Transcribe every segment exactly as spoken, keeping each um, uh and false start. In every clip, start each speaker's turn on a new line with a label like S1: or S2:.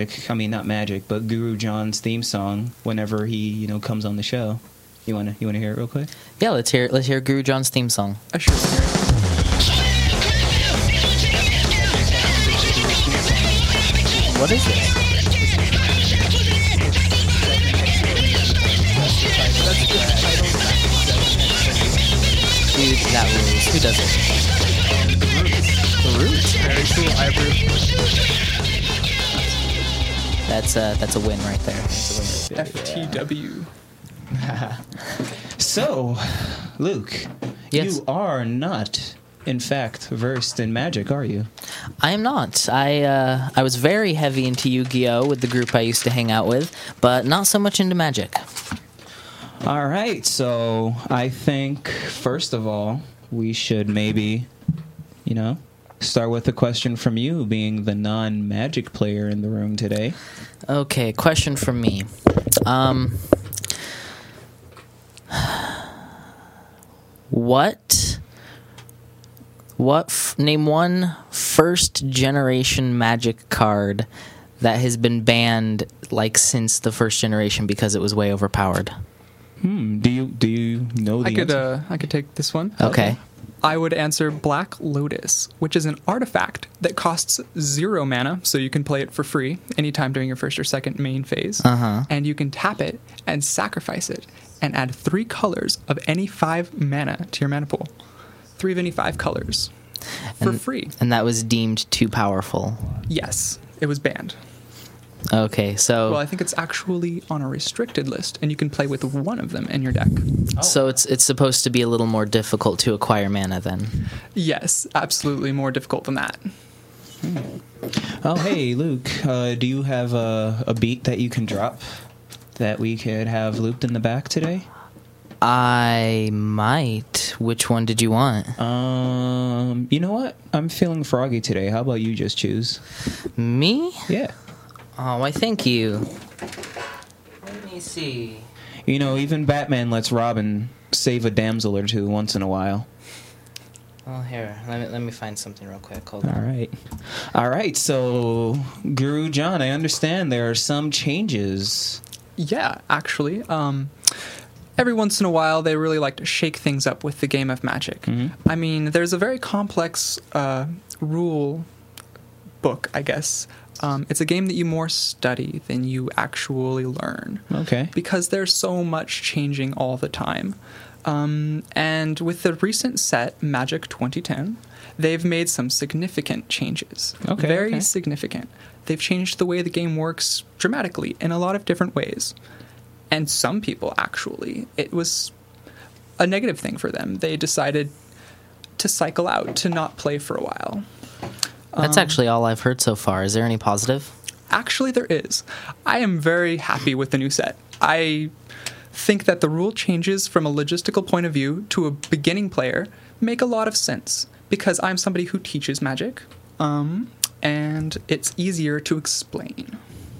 S1: I mean, not magic, but Guru John's theme song whenever he, you know, comes on the show. You wanna you wanna hear it real quick?
S2: Yeah, let's hear let's hear Guru John's theme song.
S3: I sure will hear it.
S2: What is it? Dude, that rules. Who does it? The Roots.
S3: Very cool. I approve.
S2: That's a that's a win right there. That's a win right there.
S3: F T W.
S1: So, Luke,
S2: Yes.
S1: you are not, in fact, versed in magic, are you?
S2: I am not. I uh, I was very heavy into Yu-Gi-Oh with the group I used to hang out with, but not so much into Magic.
S1: All right, so I think, first of all, we should maybe, you know, start with a question from you, being the non-Magic player in the room today.
S2: Okay, question from me. Um, what? What? F- name one first generation Magic card that has been banned like since the first generation because it was way overpowered.
S1: Hmm. Do you do you know the
S3: I could
S1: answer?
S3: uh, I could take this one.
S2: Okay.
S3: I would answer Black Lotus, which is an artifact that costs zero mana, so you can play it for free anytime during your first or second main phase.
S2: Uh-huh.
S3: And you can tap it and sacrifice it and add three colors of any five mana to your mana pool. Three of any five colors for
S2: And-
S3: free.
S2: And that was deemed too powerful.
S3: Yes, it was banned.
S2: Okay, so
S3: Well, I think it's actually on a restricted list, and you can play with one of them in your deck.
S2: so it's it's supposed to be a little more difficult to acquire mana then.
S3: Yes, absolutely more difficult than that.
S1: Oh, hey, Luke. Uh, do you have a, a beat that you can drop that we could have looped in the back today?
S2: I might. Which one did you want?
S1: Um, you know what? I'm feeling froggy today. How about you just choose?
S2: Me?
S1: Yeah.
S2: Oh, why thank you. Let me see.
S1: You know, even Batman lets Robin save a damsel or two once in a while.
S2: Oh, here. Let me let me find something real quick. Hold
S1: All
S2: on.
S1: right. All right. So, Guru John, I understand there are some changes.
S3: Yeah, actually. Um, every once in a while, they really like to shake things up with the game of Magic.
S1: Mhm.
S3: I mean, there's a very complex uh, rule book, I guess. Um, it's a game that you more study than you actually learn.
S1: Okay.
S3: Because there's so much changing all the time. Um, and with the recent set, Magic twenty ten, they've made some significant changes.
S1: Okay,
S3: Very
S1: okay.
S3: significant. They've changed the way the game works dramatically in a lot of different ways. And some people, actually, it was a negative thing for them. They decided to cycle out, to not play for a while.
S2: That's
S3: Um,
S2: actually all I've heard so far. Is there any positive?
S3: Actually, there is. I am very happy with the new set. I think that the rule changes from a logistical point of view to a beginning player make a lot of sense because I'm somebody who teaches Magic, um, and it's easier to explain.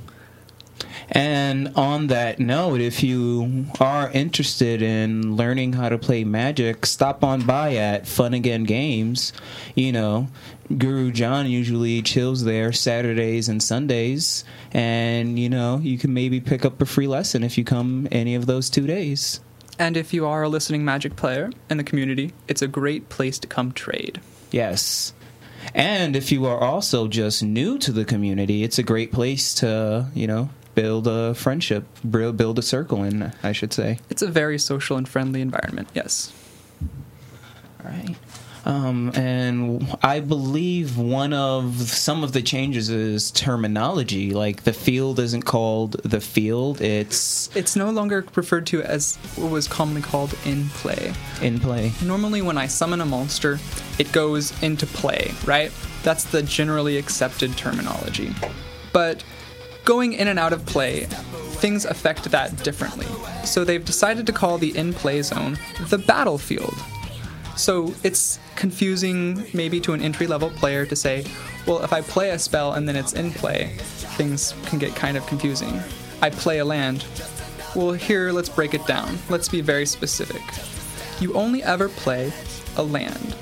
S1: And on that note, if you are interested in learning how to play Magic, stop on by at Fun Again Games. You know, Guru John usually chills there Saturdays and Sundays. And, you know, you can maybe pick up a free lesson if you come any of those two days.
S3: And if you are a listening Magic player in the community, it's a great place to come trade.
S1: Yes. And if you are also just new to the community, it's a great place to, you know, build a friendship, build build a circle in, I should say.
S3: It's a very social and friendly environment, yes.
S1: All right. Um, and I believe one of some of the changes is terminology. Like the field isn't called the field; it's
S3: It's no longer referred to as what was commonly called in play.
S1: in play.
S3: Normally when I summon a monster, it goes into play, right? That's the generally accepted terminology. But going in and out of play, things affect that differently. So they've decided to call the in-play zone the battlefield. So it's confusing maybe to an entry-level player to say, well, if I play a spell and then it's in play, things can get kind of confusing. I play a land. Well, here, let's break it down. Let's be very specific. You only ever play a land.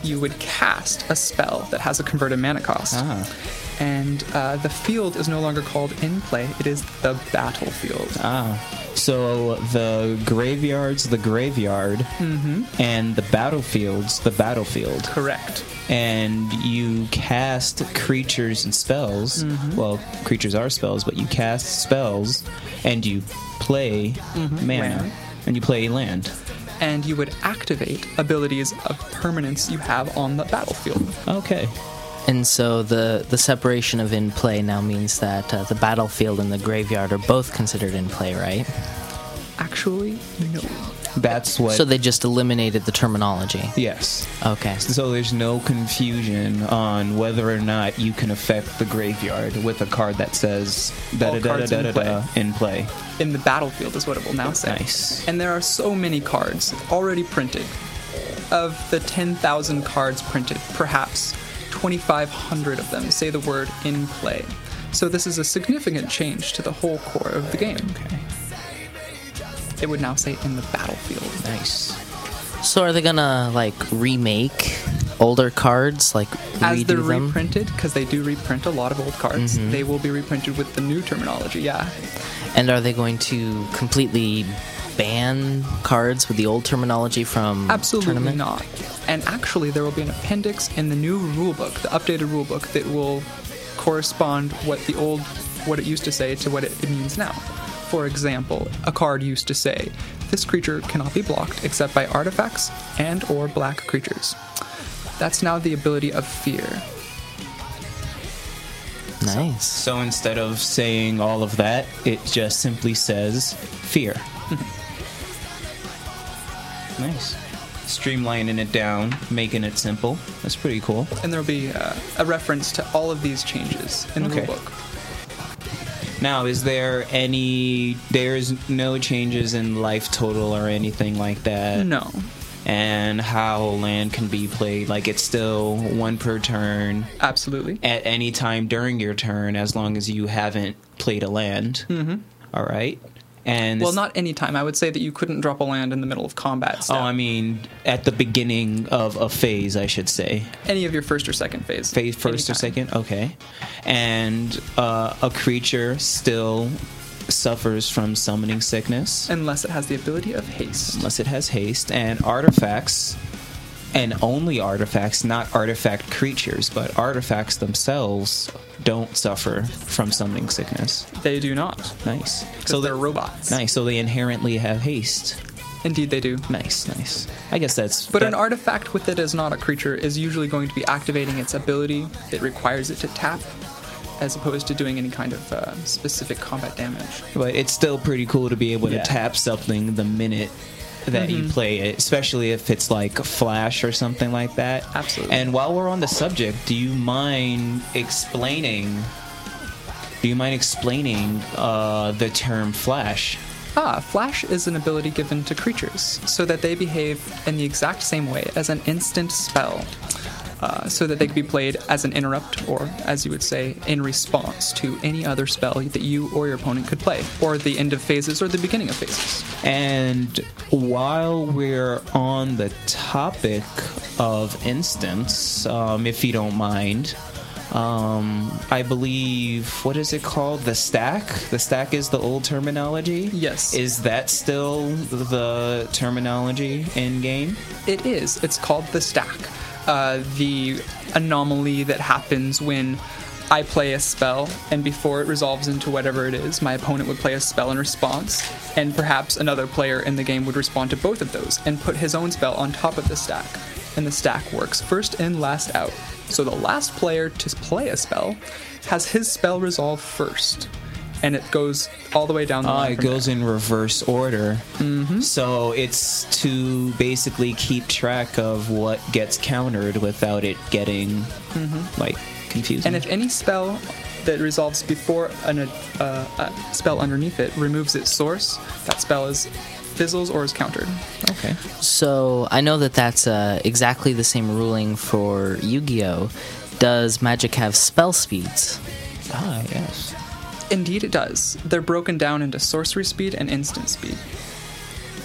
S3: you would cast a spell that has a converted mana cost.
S1: Ah.
S3: And uh, the field is no longer called in play, it is the battlefield.
S1: Ah. So the graveyard's the graveyard,
S3: Mm-hmm.
S1: and the battlefield's the battlefield.
S3: Correct.
S1: And you cast creatures and spells.
S3: Mm-hmm.
S1: Well, creatures are spells, but you cast spells, and you play
S3: Mm-hmm.
S1: mana.
S3: Land.
S1: And you play land.
S3: And you would activate abilities of permanence you have on the battlefield.
S1: Okay.
S2: And so the, the separation of in play now means that uh, the battlefield and the graveyard are both considered in play, right?
S3: Actually, no.
S1: That's what...
S2: So they just eliminated the terminology.
S1: Yes.
S2: Okay.
S1: So there's no confusion on whether or not you can affect the graveyard with a card that says da
S3: All
S1: da da
S3: cards
S1: da
S3: in
S1: da da in play.
S3: In the battlefield is what it will now say.
S1: Nice.
S3: And there are so many cards already printed. Of the ten thousand cards printed, perhaps twenty-five hundred of them say the word in play. So this is a significant change to the whole core of the game.
S1: Okay.
S3: It would now say in the battlefield.
S1: Nice.
S2: So are they gonna like remake older cards, like
S3: As
S2: redo
S3: they're
S2: them?
S3: reprinted, because they do reprint a lot of old cards,
S2: Mhm.
S3: they will be reprinted with the new terminology, yeah.
S2: And are they going to completely ban cards with the old terminology from
S3: Absolutely
S2: tournament?
S3: not. And actually, there will be an appendix in the new rulebook, the updated rulebook, that will correspond what the old, what it used to say to what it, it means now. For example, a card used to say, this creature cannot be blocked except by artifacts and or black creatures. That's now the ability of fear.
S2: Nice.
S1: So instead of saying all of that, it just simply says fear. Nice. Streamlining it down, making it simple. That's pretty cool.
S3: And there will be uh, a reference to all of these changes in the
S1: Okay.
S3: rulebook.
S1: Now, is there any... There's no changes in life total or anything like that?
S3: No.
S1: And how land can be played? Like, it's still one per turn
S3: Absolutely.
S1: at any time during your turn, as long as you haven't played a land.
S3: Mm-hmm.
S1: All right? And
S3: Well,
S1: this-
S3: not any time. I would say that you couldn't drop a land in the middle of combat.
S1: Oh,
S3: step.
S1: I mean, at the beginning of a phase, I should say.
S3: Any of your first or second phase.
S1: Phase first or
S3: Anytime.
S1: second? Okay. And uh, a creature still suffers from summoning sickness,
S3: Unless it has the ability of haste.
S1: unless it has haste, and artifacts, and only artifacts, not artifact creatures, but artifacts themselves don't suffer from summoning sickness.
S3: They do not.
S1: Nice.
S3: Because
S1: So
S3: they're
S1: they-
S3: robots.
S1: Nice. So they inherently have haste.
S3: Indeed, they do.
S1: Nice, nice. I guess that's.
S3: But
S1: that-
S3: an artifact with it as not a creature is usually going to be activating its ability. It requires it to tap, as opposed to doing any kind of uh, specific combat damage.
S1: But it's still pretty cool to be able
S3: Yeah.
S1: to tap something the minute that you
S3: Mhm.
S1: play it, especially if it's like a flash or something like that.
S3: Absolutely.
S1: And while we're on the subject, do you mind explaining? Do you mind explaining uh, the term flash?
S3: Ah, Flash is an ability given to creatures so that they behave in the exact same way as an instant spell. Uh, so that they can be played as an interrupt, or as you would say, in response to any other spell that you or your opponent could play, or the end of phases or the beginning of phases.
S1: And while we're on the topic of instance, um, if you don't mind, um, I believe, what is it called? The stack? The stack is the old terminology?
S3: Yes.
S1: Is that still the terminology in game?
S3: It is. It's called the stack. Uh, the anomaly that happens when I play a spell, and before it resolves into whatever it is, my opponent would play a spell in response, and perhaps another player in the game would respond to both of those and put his own spell on top of the stack. And the stack works first in, last out. So the last player to play a spell has his spell resolve first, and it goes all the way down the
S1: Ah,
S3: line.
S1: it
S3: from
S1: goes
S3: there.
S1: in reverse order. Mm-hmm. So it's to basically keep track of what gets countered without it getting, like, confusing.
S3: And if any spell that resolves before an, uh, a spell underneath it removes its source, that spell is fizzles or is countered.
S1: Okay.
S2: So I know that that's uh, exactly the same ruling for Yu-Gi-Oh! Does Magic have spell speeds?
S1: Ah, yes.
S3: Indeed, it does. They're broken down into sorcery speed and instant speed.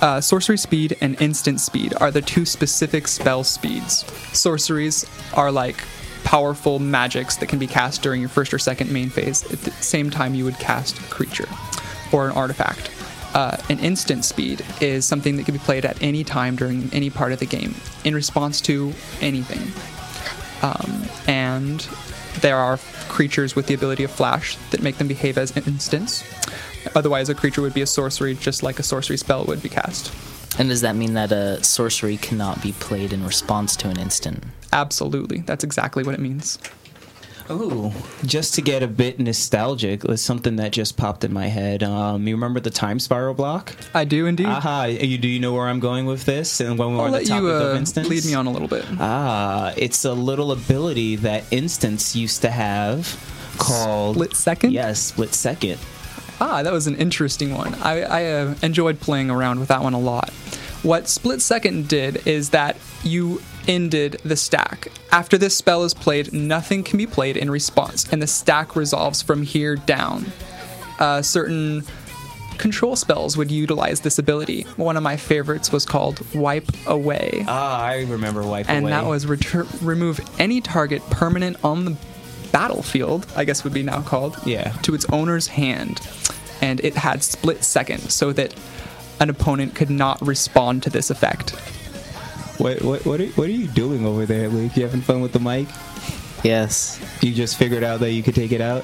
S3: uh, sorcery speed and instant speed are the two specific spell speeds. Sorceries are like powerful magics that can be cast during your first or second main phase at the same time you would cast a creature or an artifact. Uh, an instant speed is something that can be played at any time during any part of the game in response to anything. Um, and there are creatures with the ability of flash that make them behave as instants. Otherwise, a creature would be a sorcery just like a sorcery spell would be cast.
S2: And does that mean that a sorcery cannot be played in response to an instant?
S3: Absolutely. That's exactly what it means.
S1: Ooh, just to get a bit nostalgic, was something that just popped in my head. Um, you remember the time spiral block?
S3: I do indeed.
S1: Aha, you, do you know where I'm going with this? And when we're
S3: I'll
S1: on the
S3: let
S1: topic
S3: you
S1: of
S3: uh,
S1: instants?
S3: lead me on a little bit.
S1: Ah, it's a little ability that instants used to have called...
S3: Split second?
S1: Yes, split second.
S3: Ah, that was an interesting one. I, I uh, enjoyed playing around with that one a lot. What Split Second did is that you ended the stack. After this spell is played, nothing can be played in response, and the stack resolves from here down. Uh, certain control spells would utilize this ability. One of my favorites was called Wipe Away.
S1: Ah, I remember Wipe
S3: and
S1: Away.
S3: that was retur- remove any target permanent on the battlefield, I guess would be now called,
S1: Yeah.
S3: to its owner's hand. And it had Split Second, so that an opponent could not respond to this effect.
S1: What what what are, what are you doing over there, Luke? You having fun with the mic?
S2: Yes.
S1: You just figured out that you could take it out?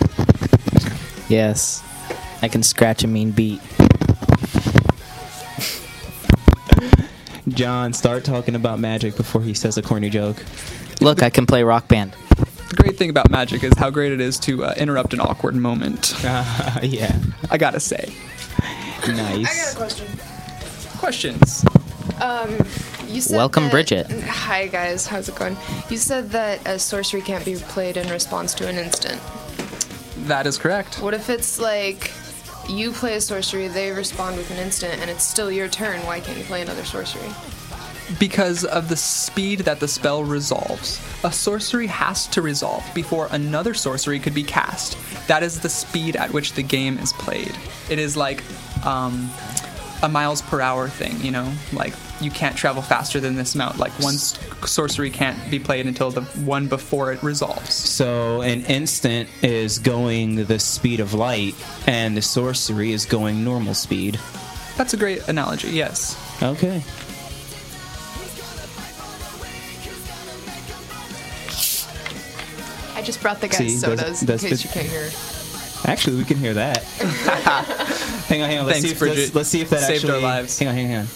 S2: Yes. I can scratch a mean beat.
S1: John, start talking about magic before he says a corny joke.
S2: Look, I can play Rock Band.
S3: The great thing about Magic is how great it is to uh, interrupt an awkward moment.
S1: Uh, yeah.
S3: I gotta say.
S1: Nice.
S4: I got a question.
S3: Questions.
S4: Um, you said
S2: Welcome,
S4: that-
S2: Bridget.
S4: Hi guys, how's it going? You said that a sorcery can't be played in response to an instant.
S3: That is correct.
S4: What if it's like you play a sorcery, they respond with an instant, and it's still your turn? Why can't you play another sorcery?
S3: Because of the speed that the spell resolves. A sorcery has to resolve before another sorcery could be cast. That is the speed at which the game is played. It is like um, a miles per hour thing, you know? Like, you can't travel faster than this amount. Like, one s- sorcery can't be played until the one before it resolves.
S1: So an instant is going the speed of light, and the sorcery is going normal speed.
S3: That's a great analogy, yes.
S1: Okay.
S4: I just brought the guys
S1: See, that's-
S4: sodas
S1: that's
S4: in case
S1: the-
S4: you can't hear.
S1: Actually, we can hear that. hang on, hang on. Let's
S3: Thanks,
S1: see if
S3: Bridget.
S1: let's, let's see if that
S3: Saved
S1: actually.
S3: our lives.
S1: Hang on, hang on.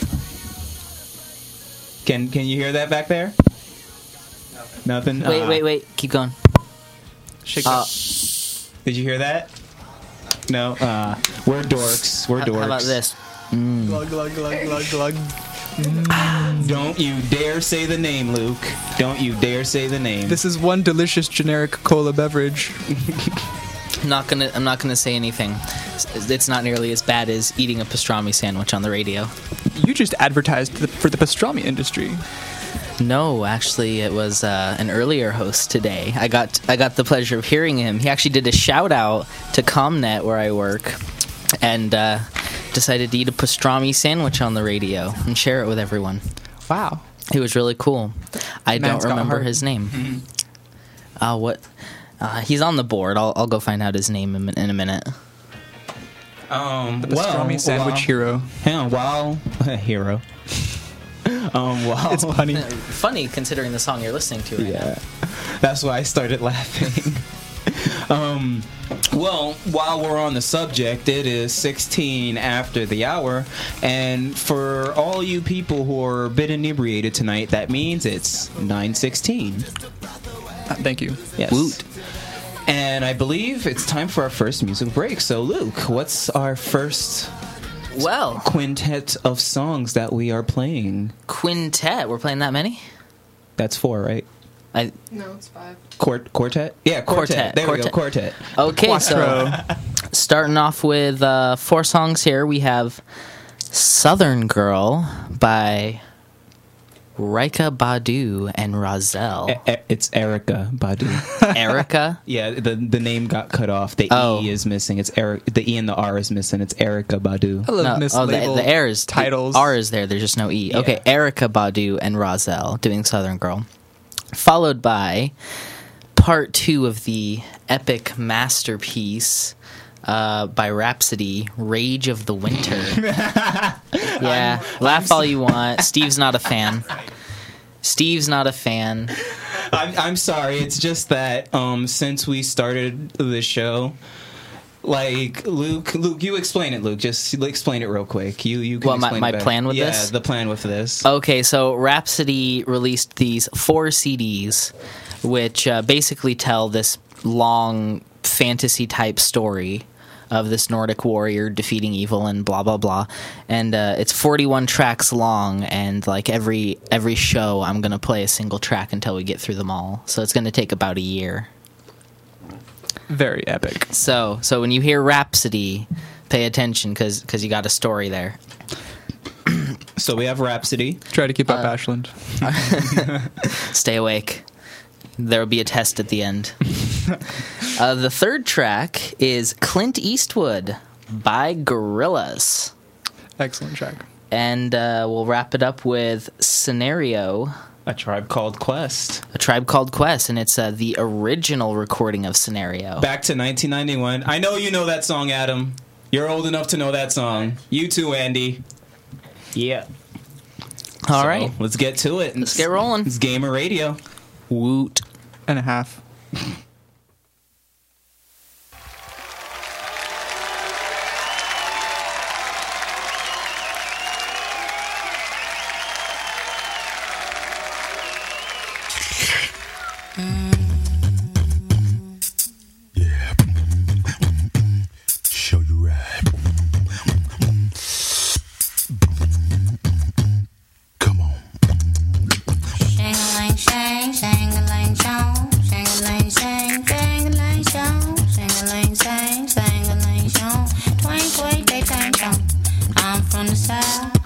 S1: Can Can you hear that back there? Nothing.
S2: Wait,
S1: Ah.
S2: wait, wait. Keep going.
S3: Shake
S2: Uh,
S3: it.
S1: Did you hear that? No. Uh, we're dorks. We're
S2: How,
S1: dorks.
S2: how about this?
S3: Glug, glug, glug, glug, glug.
S1: Don't you dare say the name, Luke. Don't you dare say the name.
S3: This is one delicious generic cola beverage.
S2: I'm not gonna. I'm not gonna say anything. It's- It's not nearly as bad as eating a pastrami sandwich on the radio.
S3: You just advertised the, for the pastrami industry.
S2: No, actually, it was uh, an earlier host today. I got I got the pleasure of hearing him. He actually did a shout out to ComNet where I work, and uh, decided to eat a pastrami sandwich on the radio and share it with everyone.
S3: Wow.
S2: It was really cool. I
S3: Man's
S2: don't
S3: got
S2: remember
S3: heart.
S2: his name. Uh, what? Uh, he's on the board. I'll I'll go find out his name in, in a minute.
S1: um,
S3: The pastrami
S1: well,
S3: sandwich
S1: while-
S3: hero.
S1: Hang on, while hero. um, while
S3: It's funny.
S2: Funny considering the song you're listening to right
S1: Yeah, that's why I started laughing. um, well, while we're on the subject, it is sixteen after the hour, and for all you people who are a bit inebriated tonight, that means it's nine sixteen.
S3: Uh, thank you.
S1: Yes.
S2: Woot.
S1: And I believe it's time for our first music break. So, Luke, what's our first
S2: now. Well,
S1: quintet of songs that we are playing?
S2: quintet. We're playing that many?
S1: That's four, right?
S2: I
S4: No, it's five.
S1: Quart- quartet? Yeah, quartet.
S2: Quartet,
S1: There we go,
S2: quartet.
S1: quartet.
S2: okay. So
S3: Quattro.
S2: starting off with uh, four songs here. We have "Southern Girl" by Rika Badu and Rozelle.
S1: E- e- it's Erica Badu.
S2: Erica?
S1: Yeah, the the name got cut off. The
S2: Oh.
S1: E is missing. It's Eric. The E and the R is missing. It's Erica Badu.
S3: I love
S2: No, oh, the,
S3: mislabeled
S2: the R is
S3: titles.
S2: The R is there. There's just no E.
S1: Yeah.
S2: Okay, Erica Badu and Rozelle doing Southern Girl, followed by part two of the epic masterpiece uh, by Rhapsody, "Rage of the Winter." Yeah, laugh all you want. Steve's not a fan. Steve's not a fan.
S1: I'm, I'm sorry. It's just that um, since we started the show, like Luke, Luke, you explain it. Luke, just explain it real quick. You, you can
S2: What, my-
S1: explain
S2: my
S1: it better.
S2: plan with
S1: yeah,
S2: this?
S1: the plan with this.
S2: Okay, so Rhapsody released these four C Ds, which uh, basically tell this long fantasy type story of this Nordic warrior defeating evil and blah blah blah. And uh, it's forty-one tracks long, and like every every show, I'm gonna play a single track until we get through them all. So it's gonna take about a year.
S3: Very epic.
S2: So so when you hear Rhapsody, pay attention because you got a story there.
S1: So we have Rhapsody.
S3: Try to keep
S2: Uh,
S3: up Ashland.
S2: Stay awake. There will be a test at the end. uh, the third track is Clint Eastwood by Gorillaz.
S3: Excellent track.
S2: And uh, we'll wrap it up with Scenario,
S1: A Tribe Called Quest.
S2: A Tribe Called Quest, and it's uh, the original recording of Scenario.
S1: Back to nineteen ninety-one. I know you know that song, Adam. You're old enough to know that song. You too, Andy. Yeah.
S2: All
S1: So,
S2: right.
S1: let's get to it.
S2: Let's get rolling.
S1: It's Gamer Radio.
S2: Woot.
S3: And a half.
S5: Show you right. Come on.
S6: Shang-a-lang, shang, shang-a-lang, shong, shang-a-lang, shang, shang-a-lang, shong, shang-a-lang, shang, shang-a-lang, shong, twang, twang, day, tang, shong. I'm from the south.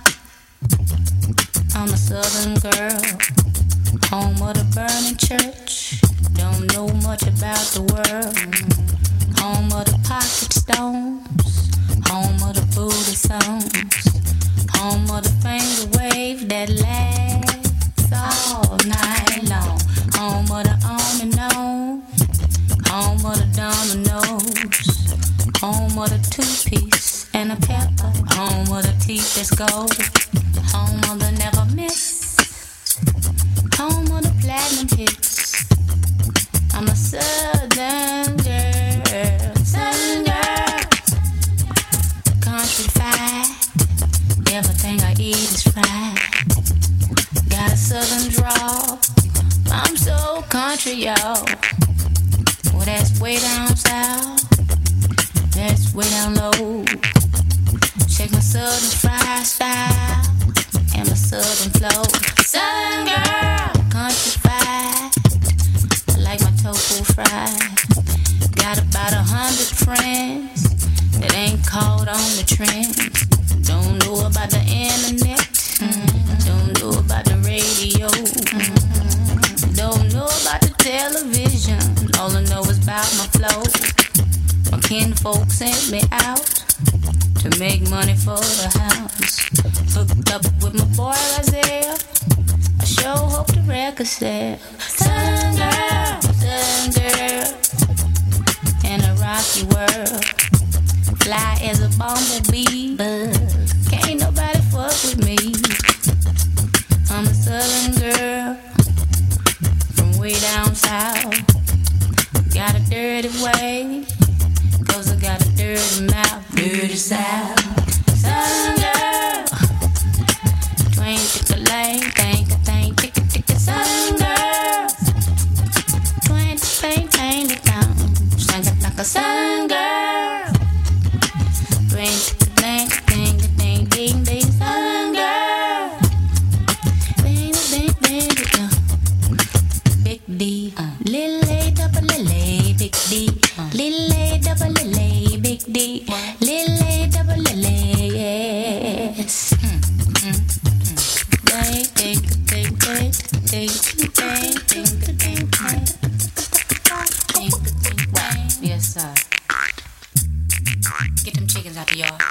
S6: I'm a southern girl, home of the burning church. Don't know much about the world. Home of the pocket stones, home of the booty songs, home of the finger wave that lasts all night long. Home of the on and on, home of the dominoes, home of the two-piece and a pepper, home of the teeth that's gold, home of the never miss, home of the platinum hits. I'm a southern girl, southern girl, country fried, everything I eat is fried. Got a southern drawl, I'm so country, y'all. Well, that's way down south, that's way down low. Check my southern fried style and my southern flow. Southern girl, country fried, I like my tofu fried. Got about a hundred friends that ain't caught on the trend. Don't know about the internet, don't know about the radio, don't know about the television. All I know is about my flow. My kinfolk sent me out to make money for the house. Hooked up with my boy Isaiah, I sure hope the record sell. Southern girl, southern girl, in a rocky world. Fly as a bumblebee, but can't nobody fuck with me. I'm a southern girl from way down south. Got a dirty way, cause I got a dirty mouth. Dirty south, southern girl. Twang, tick-a-lang, thank-a-thank, tick-a-tick-a, southern girl. Twang, tick-a-lang, tang-a-tang, shang-a-tang-a, southern girl. Twang, tick-a-lang, tang-a-tang, ding-ding, southern girl. Bing-a-bing-bing-a-dum. Big D, uh, little A, double L A, big D, uh, little A, double L A, big out the yard.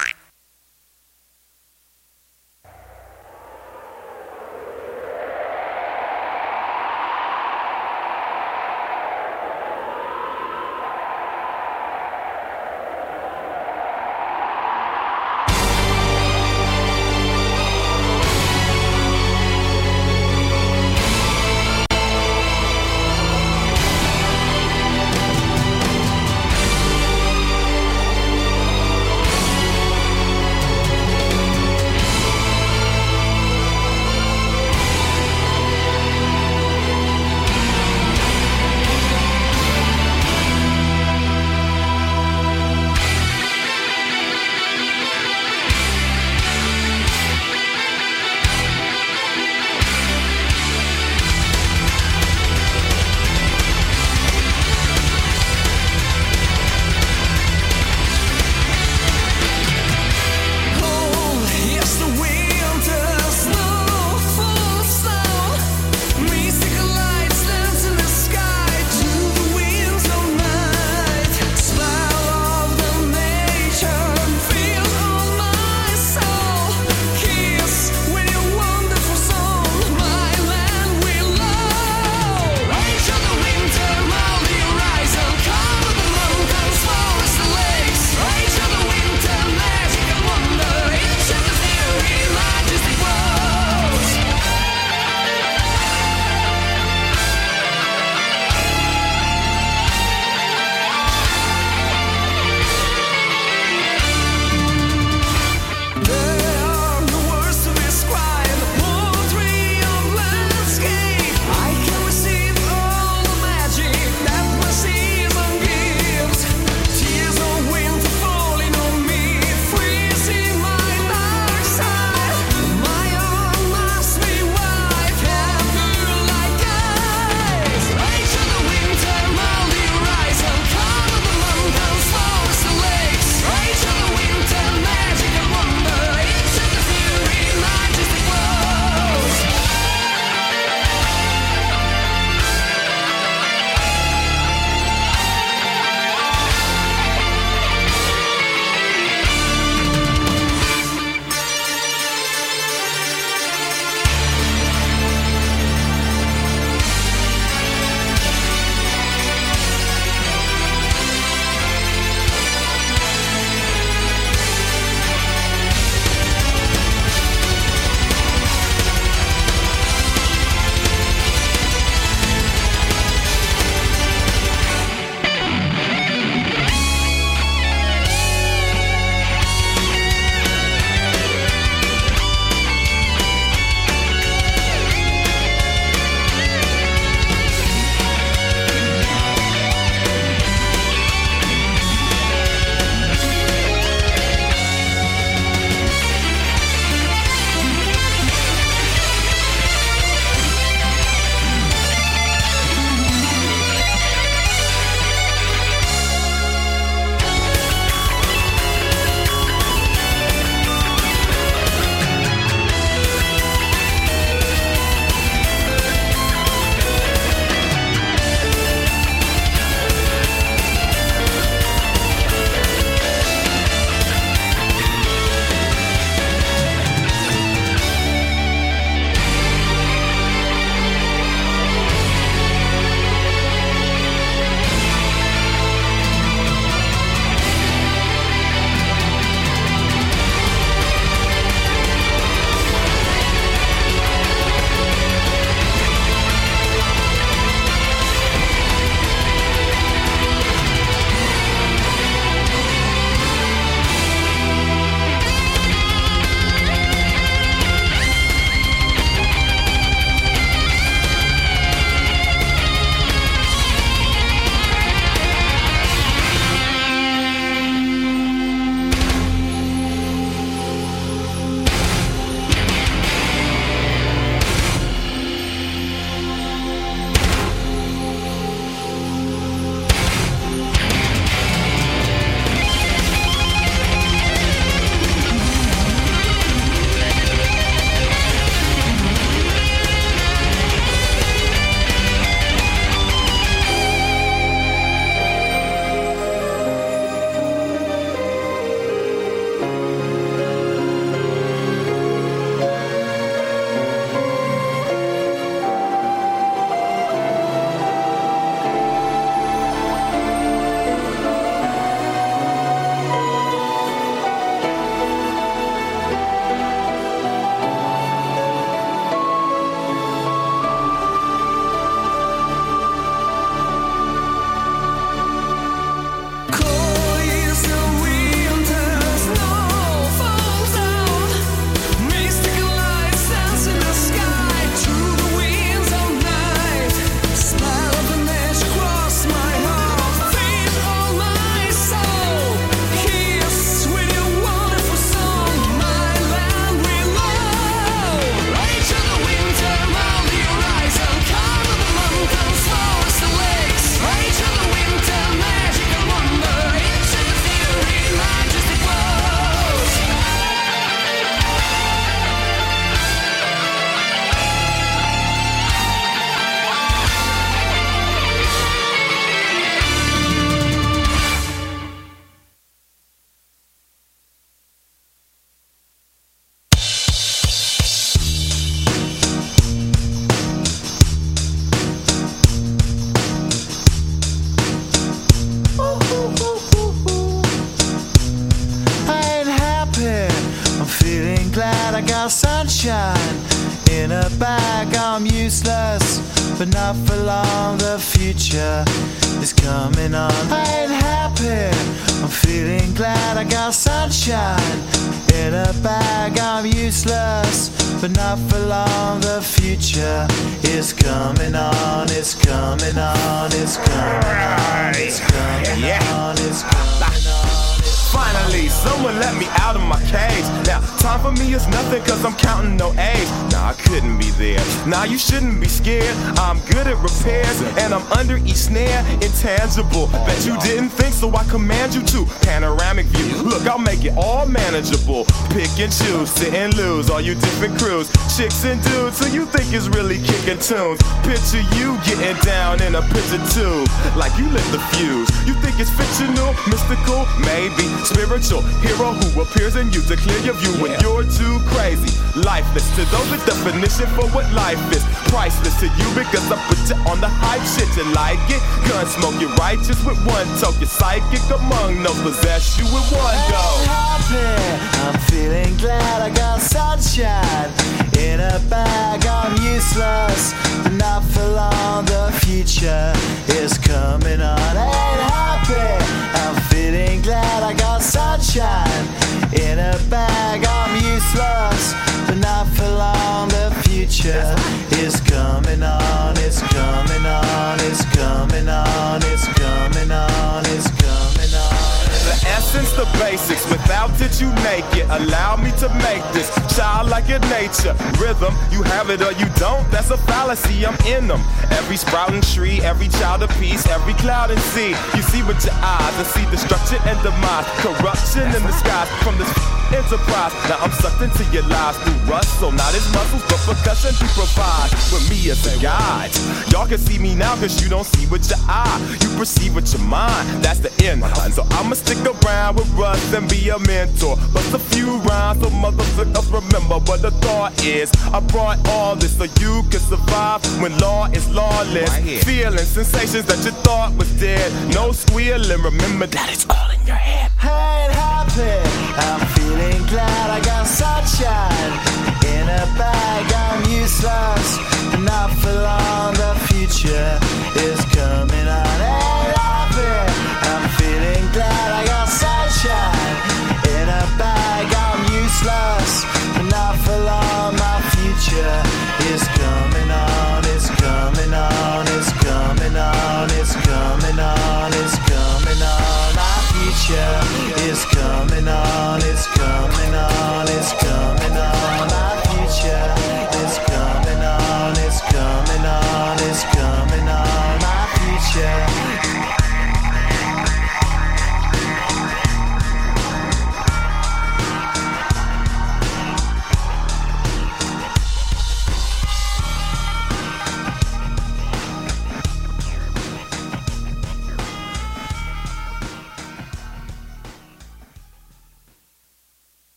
S7: sunshine in a bag. I'm useless, but not for long. The future is coming on. I ain't happy, I'm feeling glad. I got sunshine in a bag. I'm useless, but not for long. The future is coming on. It's coming on. It's coming on. It's coming on. It's coming on.
S8: Finally, someone let me out of my cage. Now, time for me is nothing cause I'm counting no age. Nah, I couldn't be there. Nah, you shouldn't be scared. I'm good at repairs and I'm under each snare. Intangible, bet you didn't think, so I command you to. Panoramic view, look, I'll make it all manageable. Pick and choose, sit and lose, all you different crews. Chicks and dudes, who you think is really kicking tunes. Picture you getting down in a picture tube, like you lit the fuse. You think it's fictional, mystical, maybe spiritual hero who appears in you to clear your view when you're too crazy. Lifeless to those, the definition for what life is. Priceless to you because I put you on the hype shit. You like it? Gun smoke, you're righteous with one toke. You're psychic among no possess you with one go.
S7: I'm happy, I'm feeling glad. I got sunshine in a bag. I'm useless, but not for long. The future is coming on. I ain't happy, I'm feeling glad. I got sunshine in a bag. I'm useless, but not for long. The future is coming on. It's coming on. It's coming on. It's coming on. It's coming on.
S8: The essence, the basics, without it you make it. Allow me to make this childlike in nature. Rhythm, you have it or you don't, that's a fallacy, I'm in them. Every sprouting tree, every child of peace, every cloud and sea. You see with your eyes and see destruction and demise. Corruption in the skies from this enterprise. Now I'm sucked into your lives through rust, so not as muscles, but percussion to provide with me as a guide. Y'all can see me now cause you don't see with your eye. You perceive with your mind, that's the end. So I'ma stick around with Russ and be a mentor. Bust a few rhymes so motherfuckers remember what the thought is. I brought all this so you can survive when law is lawless. Right, feeling sensations that you thought was dead. No squealing, remember that it's all in your head.
S7: I ain't happy, I'm feeling glad. I got sunshine in a bag. I'm useless, but not for long. The future is coming on. I ain't happy, I'm feeling glad. I got sunshine in a bag. I'm useless, but not for long. My future is coming on. It's coming on. It's coming on. It's coming on. It's coming on. My future is coming on. It's coming on. It's coming on. My future is coming on. It's coming on. It's coming on. My future.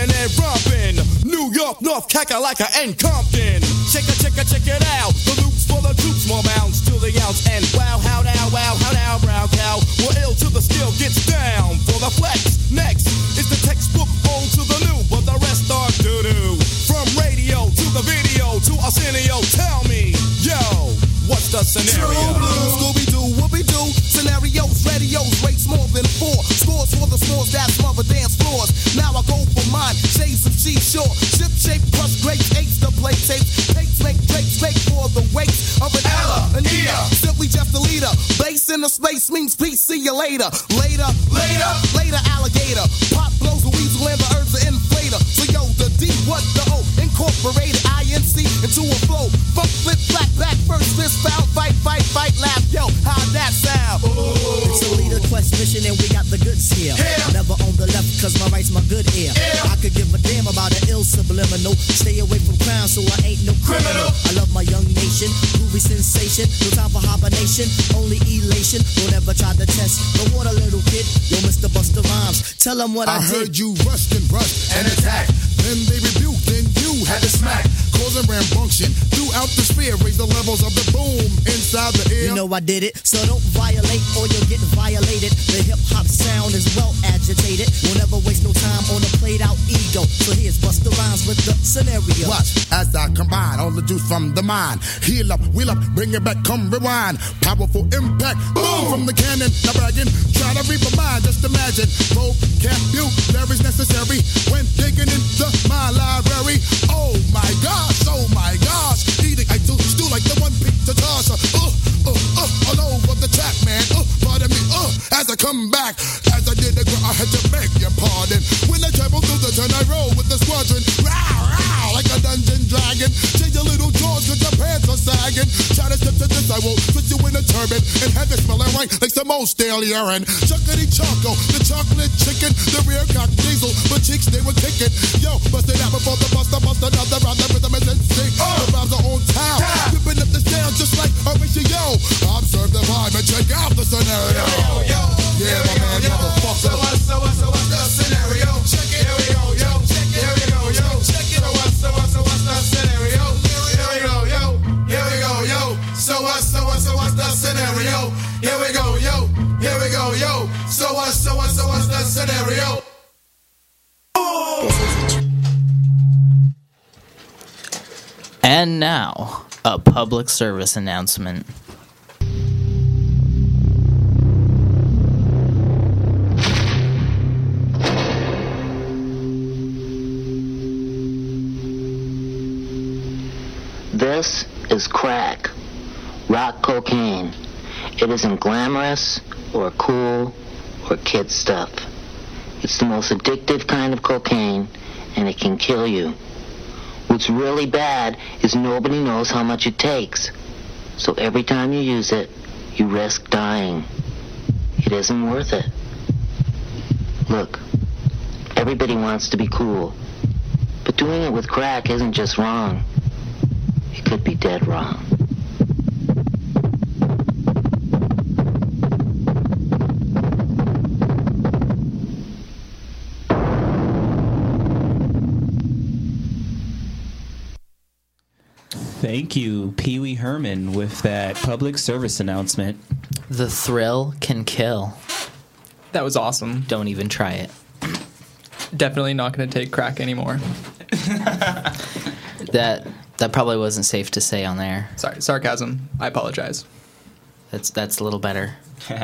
S9: North Kakalaka and Compton. Check it, check it, check it out. The loop's for the troops, more bounds to the ounce. And wow, how now, wow, how now, brown cow. We're ill till the skill gets down for the flex. Next is the textbook old to the new, but the rest are doo-doo. From radio to the video to Arsenio, tell me, yo, what's the scenario? Scooby-Doo, whoopie-doo, scenarios, radios, rates more than four. Scores for the scores that smother dance floors. Now I go for mine, shades of seashore. Ship shape, crush grapes, eights to play tapes. Tapes make drapes, make for the weight of an Ella, an Ea. Simply just a leader. Base in the space means peace, see you later. Later, later, later alligator. Pop blows the weasel and the herbs are inflator. So yo, the D, what the O, incorporated I N C into a flow. Funk, flip, flat, back, first, fist, foul, fight, fight, fight, laugh. Yo, how'd that sound? Ooh.
S10: It's a leader quest mission and we got the goods here. Yeah. Never on the left cause my right's my good ear. Yeah. I could give a damn about an ill subliminal. Stay away from crime so I ain't no criminal. I love my young nation, groovy sensation. No time for hibernation, only elation. Don't ever try to test the water, little kid. Yo, Mister Busta Rhymes, tell them what I,
S9: I
S10: did.
S9: heard you rushed and rushed and attacked. Then they rebuked, then you had to smack. Causing rambunction throughout the sphere. Raise the levels of the boom inside the ear.
S10: You know I did it, so don't violate or you'll get violated. The hip-hop sound is well agitated. We'll never waste no time on a played-out ego. So here's Busta Rhymes with the scenario.
S9: Watch as I combine all the juice from the mind. Heal up, wheel up, bring it back, come rewind. Powerful impact, boom from the cannon. Now bragging, try to read my mind, just imagine. Vocabulary's necessary when digging into my library. Oh my gosh, oh my gosh. Eating I do stew like the one pizza tosser. Uh, uh, uh, all over the track, man. Uh, pardon me, uh, as I come back. As I did the girl, I had to beg your pardon. When I travel through the turn, I roll with the squadron. Row, row, like a dungeon dragon. Change your little jaws cause your pants are sagging. Try to step to this, I will put you in a turban. And have it smelling right like some old stale urine. Chuckity choco, the chocolate chicken. The rear cock diesel, but chicks they were kicking. Yo, bust it out before the buster, bust another round. The rhythm is insane. Uh, the rhymes are on time. Yeah. Ripping up the sound just like a ratio. Observe the vibe and check out the scenario. Yo, yo, yeah, my man, motherfucker. So what, so what, so what's the scenario? Check it. Here we go, yo. Check it. Here we go, yo. Check it. So what, so what, so what's the scenario? Here we go, yo. Here we go, yo. So what, so what, so what's the scenario? Here we go, yo. Here we go, yo. So what, so what, so what's the scenario?
S2: And now, a public service announcement.
S11: This is crack, rock cocaine. It isn't glamorous or cool or kid stuff. It's the most addictive kind of cocaine, and it can kill you. What's really bad is nobody knows how much it takes. So every time you use it, you risk dying. It isn't worth it. Look, everybody wants to be cool, but doing it with crack isn't just wrong. It could be dead wrong.
S1: Thank you, Pee Wee Herman, with that public service announcement.
S2: The thrill can kill.
S3: That was awesome.
S2: Don't even try it.
S3: Definitely not going to take crack anymore.
S2: That that probably wasn't safe to say on there.
S3: Sorry, sarcasm. I apologize.
S2: That's that's a little better.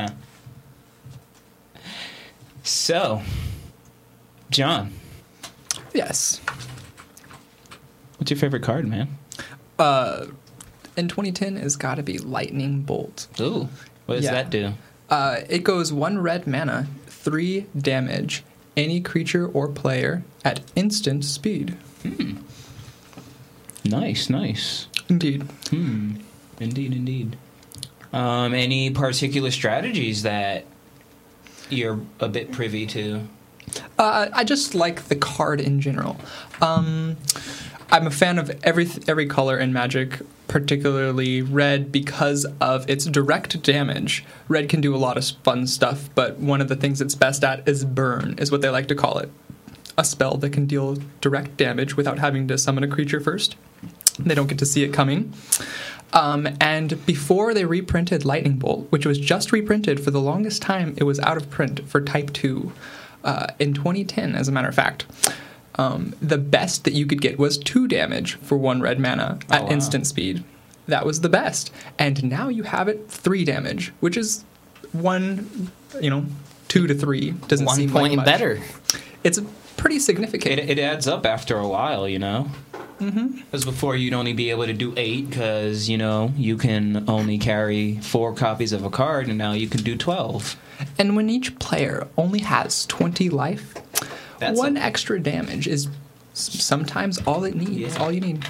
S1: So, John.
S3: Yes.
S1: What's your favorite card, man?
S3: Uh, in twenty ten, it's got to be Lightning Bolt.
S1: Ooh, what does
S3: Yeah.
S1: that do?
S3: Uh, it goes one red mana, three damage, any creature or player at instant speed.
S1: Hmm. Nice, nice.
S3: Indeed.
S1: Hmm. Indeed, indeed. Um, any particular strategies that you're a bit privy to?
S3: Uh, I just like the card in general. Um, I'm a fan of every every color in Magic, particularly red, because of its direct damage. Red can do a lot of fun stuff, but one of the things it's best at is burn, is what they like to call it. A spell that can deal direct damage without having to summon a creature first. They don't get to see it coming. Um, and before they reprinted Lightning Bolt, which was just reprinted for the longest time, it was out of print for Type two uh, in twenty ten, as a matter of fact. Um, the best that you could get was two damage for one red mana at
S1: Oh, wow.
S3: instant speed. That was the best. And now you have it three damage, which is one, you know, two to three. Doesn't
S2: One
S3: seem
S2: point
S3: like much.
S2: better.
S3: It's pretty significant.
S1: It, it adds up after a while, you know?
S3: Mm-hmm.
S1: Because before you'd only be able to do eight because, you know, you can only carry four copies of a card, and now you can do twelve.
S3: And when each player only has twenty life,
S1: That's
S3: one
S1: a-
S3: extra damage is s- sometimes all it needs.
S1: Yeah.
S3: All you need.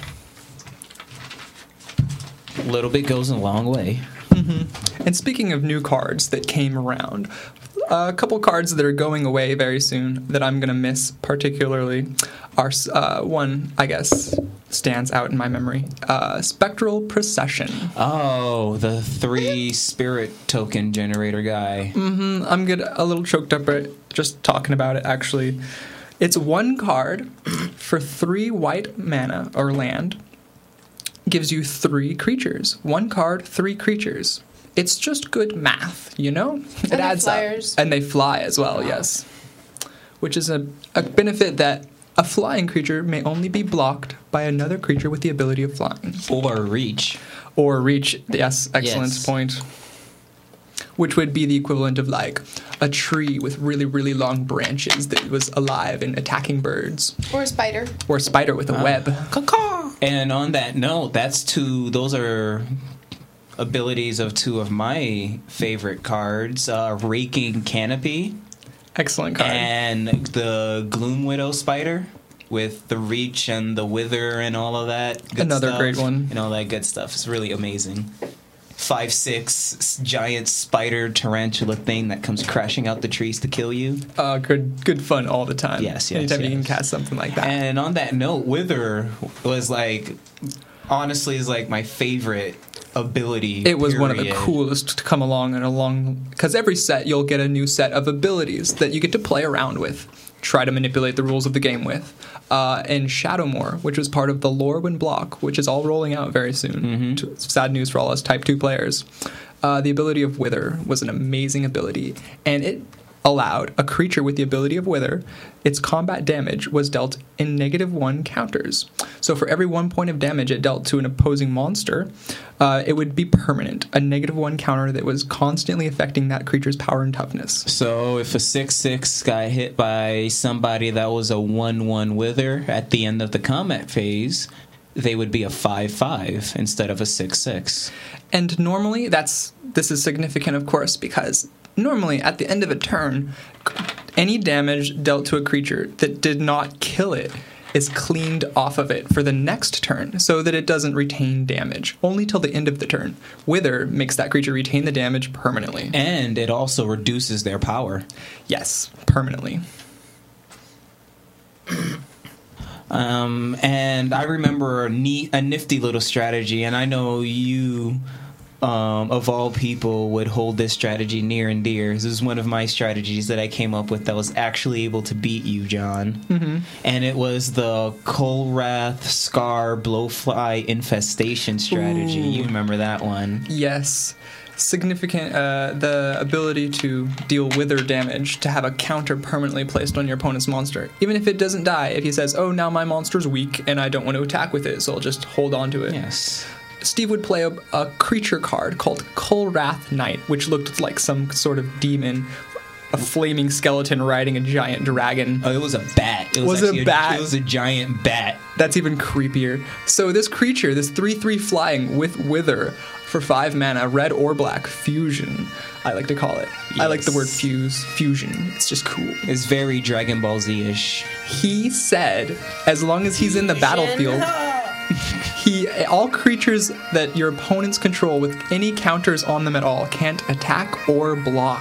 S1: A little bit goes a long way.
S3: And speaking of new cards that came around, a couple cards that are going away very soon that I'm going to miss particularly are uh, one, I guess, stands out in my memory. Uh, Spectral Procession.
S1: Oh, the three spirit token generator guy.
S3: Mm-hmm. I'm get a little choked up right just talking about it, actually. It's one card for three white mana or land. Gives you three creatures. One card, three creatures. It's just good math, you know? It
S4: they're
S3: adds
S4: flyers.
S3: up. And they fly as well, yes. Which is a, a benefit that a flying creature may only be blocked by another creature with the ability of flying.
S1: Or reach.
S3: Or reach, yes, excellent
S2: Yes.
S3: point. Which would be the equivalent of like a tree with really, really long branches that was alive and attacking birds.
S4: Or a spider.
S3: Or a spider with a web.
S1: And on that note, that's two, those are abilities of two of my favorite cards. Uh, Raking Canopy.
S3: Excellent card.
S1: And the Gloom Widow Spider with the reach and the wither and all of that good
S3: Another
S1: stuff.
S3: great one.
S1: And all that good stuff. It's really amazing. Five, six s- giant spider tarantula thing that comes crashing out the trees to kill you.
S3: Uh, good, good fun all the time.
S1: Yes, yes,
S3: Anytime you
S1: yes.
S3: can cast something like that.
S1: And on that note, Wither was like, honestly, is like my favorite ability.
S3: It was one of the
S1: period.
S3: coolest to come along and along because every set you'll get a new set of abilities that you get to play around with, try to manipulate the rules of the game with. Uh, and Shadowmoor, which was part of the Lorwyn block, which is all rolling out very soon.
S1: Mm-hmm.
S3: To- Sad news for all us Type two players. Uh, the ability of Wither was an amazing ability, and it allowed a creature with the ability of Wither, its combat damage was dealt in negative one counters. So for every one point of damage it dealt to an opposing monster, uh, it would be permanent, a negative one counter that was constantly affecting that creature's power and toughness.
S1: So if a six six got hit by somebody that was a one one Wither at the end of the combat phase, they would be a five five instead of a six six.
S3: And normally, that's this is significant, of course, because normally at the end of a turn, any damage dealt to a creature that did not kill it is cleaned off of it for the next turn so that it doesn't retain damage, only till the end of the turn. Wither makes that creature retain the damage permanently.
S1: And it also reduces their power.
S3: Yes, permanently.
S1: Um, and I remember a neat, a nifty little strategy, and I know you, um, of all people, would hold this strategy near and dear. This is one of my strategies that I came up with that was actually able to beat you, John.
S3: Mm-hmm.
S1: And it was the Kolrath Scar Blowfly Infestation strategy.
S3: Ooh.
S1: You remember that one?
S3: Yes. Significant, uh, the ability to deal wither damage, to have a counter permanently placed on your opponent's monster. Even if it doesn't die, if he says, oh, now my monster's weak and I don't want to attack with it, so I'll just hold on to it.
S1: Yes.
S3: Steve would play a, a creature card called Kolrath Knight, which looked like some sort of demon, a flaming skeleton riding a giant dragon.
S1: Oh, it was a bat. It was,
S3: Was it a
S1: actually
S3: bat?
S1: It was a giant bat.
S3: That's even creepier. So this creature, this three three flying with Wither for five mana, red or black, fusion, I like to call it. I like the
S1: Yes.
S3: word fuse, fusion. It's just cool.
S1: It's very Dragon Ball Z-ish.
S3: He said, as long as he's in the battlefield, he all creatures that your opponents control with any counters on them at all can't attack or block.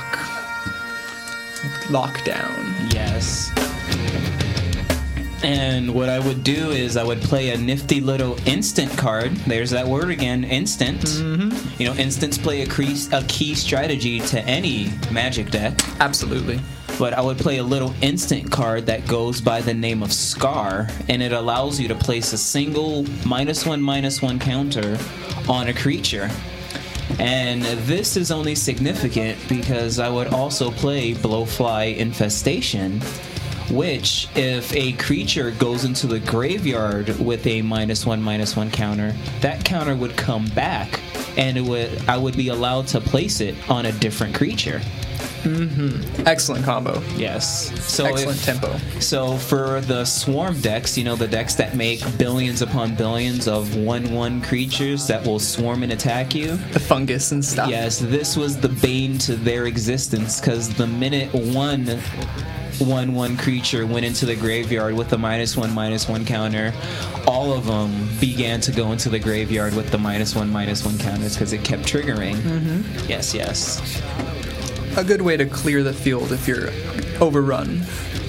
S3: Lockdown.
S1: Yes. And what I would do is I would play a nifty little instant card. There's that word again, instant.
S3: Mm-hmm.
S1: You know, instants play a, cre- a key strategy to any Magic deck.
S3: Absolutely.
S1: but I would play a little instant card that goes by the name of Scar, and it allows you to place a single minus one minus one counter on a creature. And this is only significant because I would also play Blowfly Infestation, which, if a creature goes into the graveyard with a minus one minus one counter, that counter would come back, and it would I would be allowed to place it on a different creature.
S3: Mm-hmm. Excellent combo.
S1: Yes. So
S3: Excellent
S1: if,
S3: tempo.
S1: So for the swarm decks, you know, the decks that make billions upon billions of one one creatures that will swarm and attack you.
S3: The fungus and stuff.
S1: Yes, this was the bane to their existence, because the minute one one one creature went into the graveyard with the minus one minus one counter, all of them began to go into the graveyard with the minus one minus one counters because it kept triggering.
S3: Mm-hmm.
S1: Yes, yes.
S3: A good way to clear the field if you're overrun.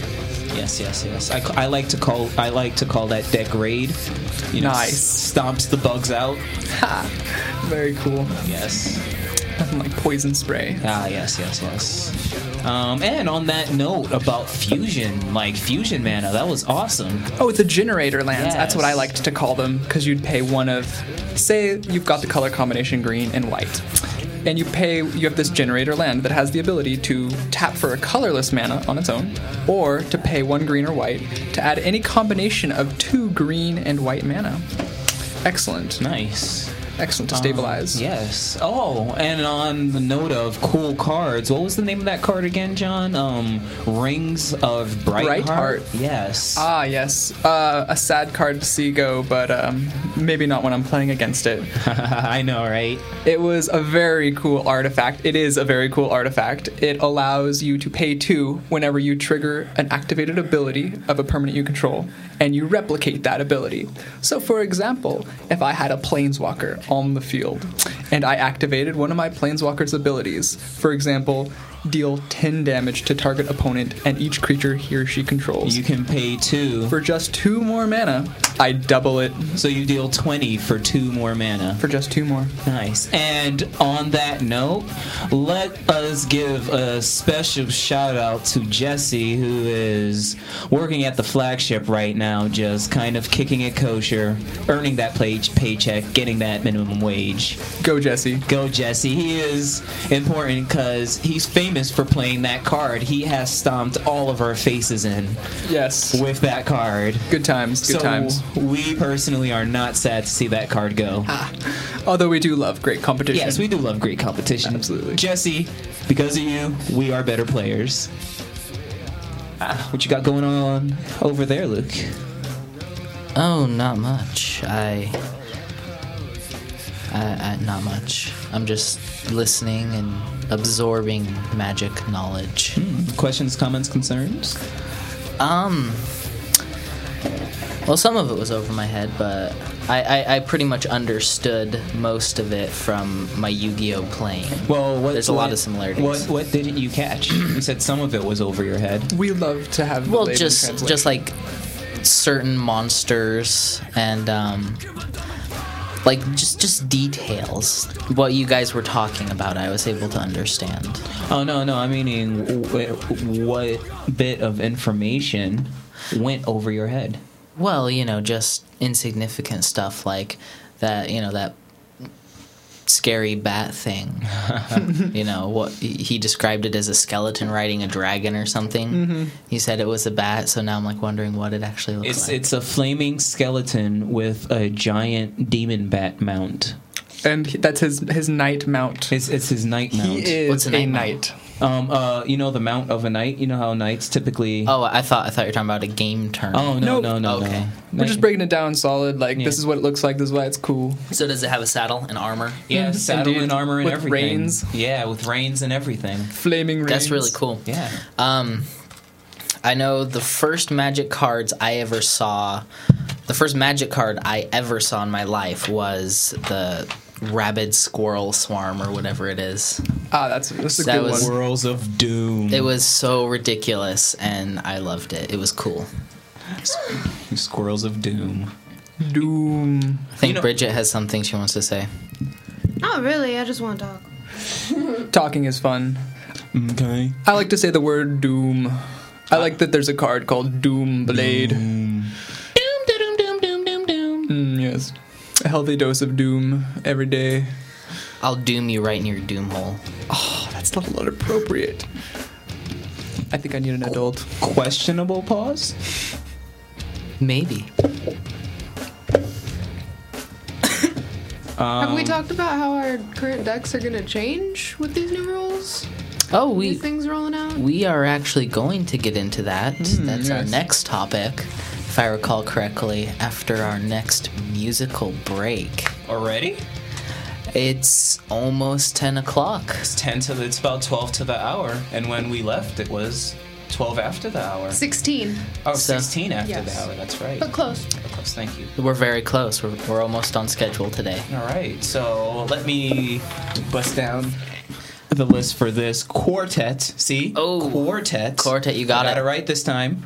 S1: Yes, yes, yes. I, I like to call I like to call that deck raid. You know,
S3: Nice.
S1: s- stomps the bugs out.
S3: Ha! Very cool.
S1: Yes.
S3: Nothing like poison spray.
S1: Ah, yes, yes, yes. Um, and on that note about fusion, like fusion mana, that was awesome.
S3: Oh, it's a generator lands. That's what I
S1: Yes.
S3: liked to call them, because you'd pay one of, say, you've got the color combination green and white, and you pay. You have this generator land that has the ability to tap for a colorless mana on its own, or to pay one green or white to add any combination of two green and white mana. Excellent.
S1: Nice.
S3: Excellent to stabilize.
S1: Um, yes. Oh, and on the note of cool cards, what was the name of that card again, John? Um, Rings of Brightheart.
S3: Brightheart.
S1: Yes.
S3: Ah, yes. Uh, a sad card to see go, but um, maybe not when I'm playing against it.
S1: I know, right?
S3: It was a very cool artifact. It is a very cool artifact. It allows you to pay two whenever you trigger an activated ability of a permanent you control, and you replicate that ability. So, for example, if I had a Planeswalker on the field, and I activated one of my Planeswalker's abilities, for example, deal ten damage to target opponent and each creature he or she controls.
S1: You can pay two.
S3: For just two more mana, I double it.
S1: So you deal twenty for two more mana.
S3: For just two more.
S1: Nice. And on that note, let us give a special shout out to Jesse, who is working at the flagship right now, just kind of kicking it kosher, earning that pay- paycheck, getting that minimum wage.
S3: Go, Jesse.
S1: Go, Jesse. He is important because he's famous for playing that card. He has stomped all of our faces in.
S3: Yes.
S1: With that card.
S3: Good times. Good
S1: so
S3: times.
S1: We personally are not sad to see that card go.
S3: Ah. Although we do love great competition.
S1: Yes, we do love great competition.
S3: Absolutely.
S1: Jesse, because of you, we are better players. Ah, what you got going on over there, Luke?
S2: Oh, not much. I, I, I not much. I'm just listening and absorbing magic knowledge.
S1: Hmm. Questions, comments, concerns?
S2: Um. Well, some of it was over my head, but I, I, I pretty much understood most of it from my Yu-Gi-Oh playing.
S1: Well, what,
S2: there's a
S1: what,
S2: lot of similarities.
S1: What what didn't you catch? You said some of it was over your head.
S3: We love to have.
S2: Well,
S3: the
S2: just
S3: translation.
S2: just like certain monsters and um, like just just details. What you guys were talking about, I was able to understand.
S1: Oh no, no, I mean, wh- what bit of information went over your head?
S2: Well, you know, just insignificant stuff like that. You know, that scary bat thing. You know, what he described it as a skeleton riding a dragon or something.
S3: Mm-hmm.
S2: He said it was a bat, so now I'm like wondering what it actually looks
S1: It's
S2: like.
S1: it's a flaming skeleton with a giant demon bat mount.
S3: And he- that's his his knight mount.
S1: It's it's his knight mount.
S3: He is
S2: What's a
S3: a
S2: knight
S3: knight.
S1: Um, uh, you know the mount of a knight. You know how knights typically.
S2: Oh, I thought I thought you were talking about a game term.
S1: Oh no
S3: Nope.
S1: no no
S2: Okay.
S1: no.
S3: We're just breaking it down solid. Like
S1: Yeah.
S3: this is what it looks like. This is why it's cool.
S2: So does it have a saddle and armor?
S1: Yeah,
S3: Mhm.
S1: saddle
S3: Indeed.
S1: and armor and
S3: With
S1: everything.
S3: reins.
S1: Yeah, with reins and everything.
S3: Flaming rains.
S2: That's really cool.
S1: Yeah.
S2: Um, I know the first Magic cards I ever saw. The first Magic card I ever saw in my life was the Rabid Squirrel Swarm or whatever it is.
S3: Ah, that's that's a
S2: That
S3: good
S2: was-
S3: one.
S1: Swirls of Doom.
S2: It was so ridiculous, and I loved it. It was cool.
S1: Squirrels of Doom.
S3: Doom.
S2: I think
S1: You know-
S2: Bridget has something she wants to say.
S4: Not really. I just want to talk.
S3: Talking is fun.
S1: Okay.
S3: I like to say the word doom. I like that there's a card called Doom Blade.
S1: Doom.
S2: Doom, doom, doom, doom, doom, doom.
S3: Mm, yes. A healthy dose of doom every day.
S2: I'll doom you right in your doom hole.
S3: Oh, that's a little inappropriate. I think I need an adult.
S1: Questionable pause?
S2: Maybe.
S4: Have we talked about how our current decks are going to change with these new rules?
S2: Oh, we
S4: New things rolling out?
S2: we are actually going to get into that. That's our
S3: yes.
S2: next topic, if I recall correctly, after our next musical break.
S1: Already?
S2: It's almost ten o'clock.
S1: It's ten to the, it's about twelve to the hour. And when we left, it was twelve after the hour.
S4: sixteen.
S1: Oh,
S2: So-
S1: sixteen after
S4: Yes.
S1: the hour. That's right.
S4: But close.
S1: Of course, thank you.
S2: We're very close. We're, we're almost on schedule today.
S1: All right, so let me bust down the list for this quartet. See?
S2: Oh.
S1: Quartet.
S2: Quartet, you got
S1: I got
S2: it.
S1: it right this time.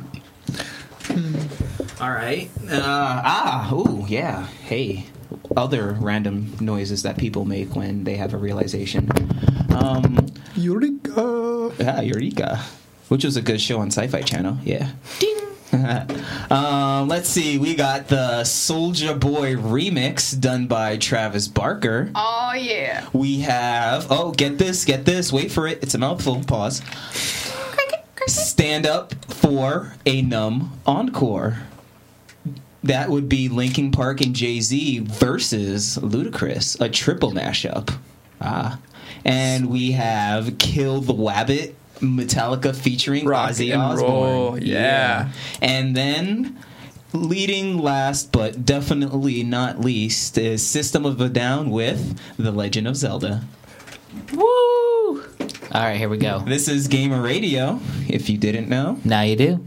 S1: All right. Uh, ah, ooh, yeah. Hey, other random noises that people make when they have a realization. Um,
S3: Eureka!
S1: yeah, Eureka. Which was a good show on Sci-Fi Channel. Yeah.
S2: Ding!
S1: um, let's see. We got the Soulja Boy remix done by Travis Barker.
S4: Oh, yeah.
S1: We have, oh, get this, get this, wait for it. It's a mouthful. Pause. Stand Up for a Numb Encore. That would be Linkin Park and Jay-Z versus Ludacris, a triple mashup. Ah. And we have Kill the Wabbit, Metallica featuring
S3: Rock
S1: Ozzy
S3: and
S1: Osbourne.
S3: roll, yeah.
S1: And then, leading last but definitely not least, is System of a Down with The Legend of Zelda.
S2: Woo! All right, here we go.
S1: This is Gamer Radio, if you didn't know.
S2: Now you do.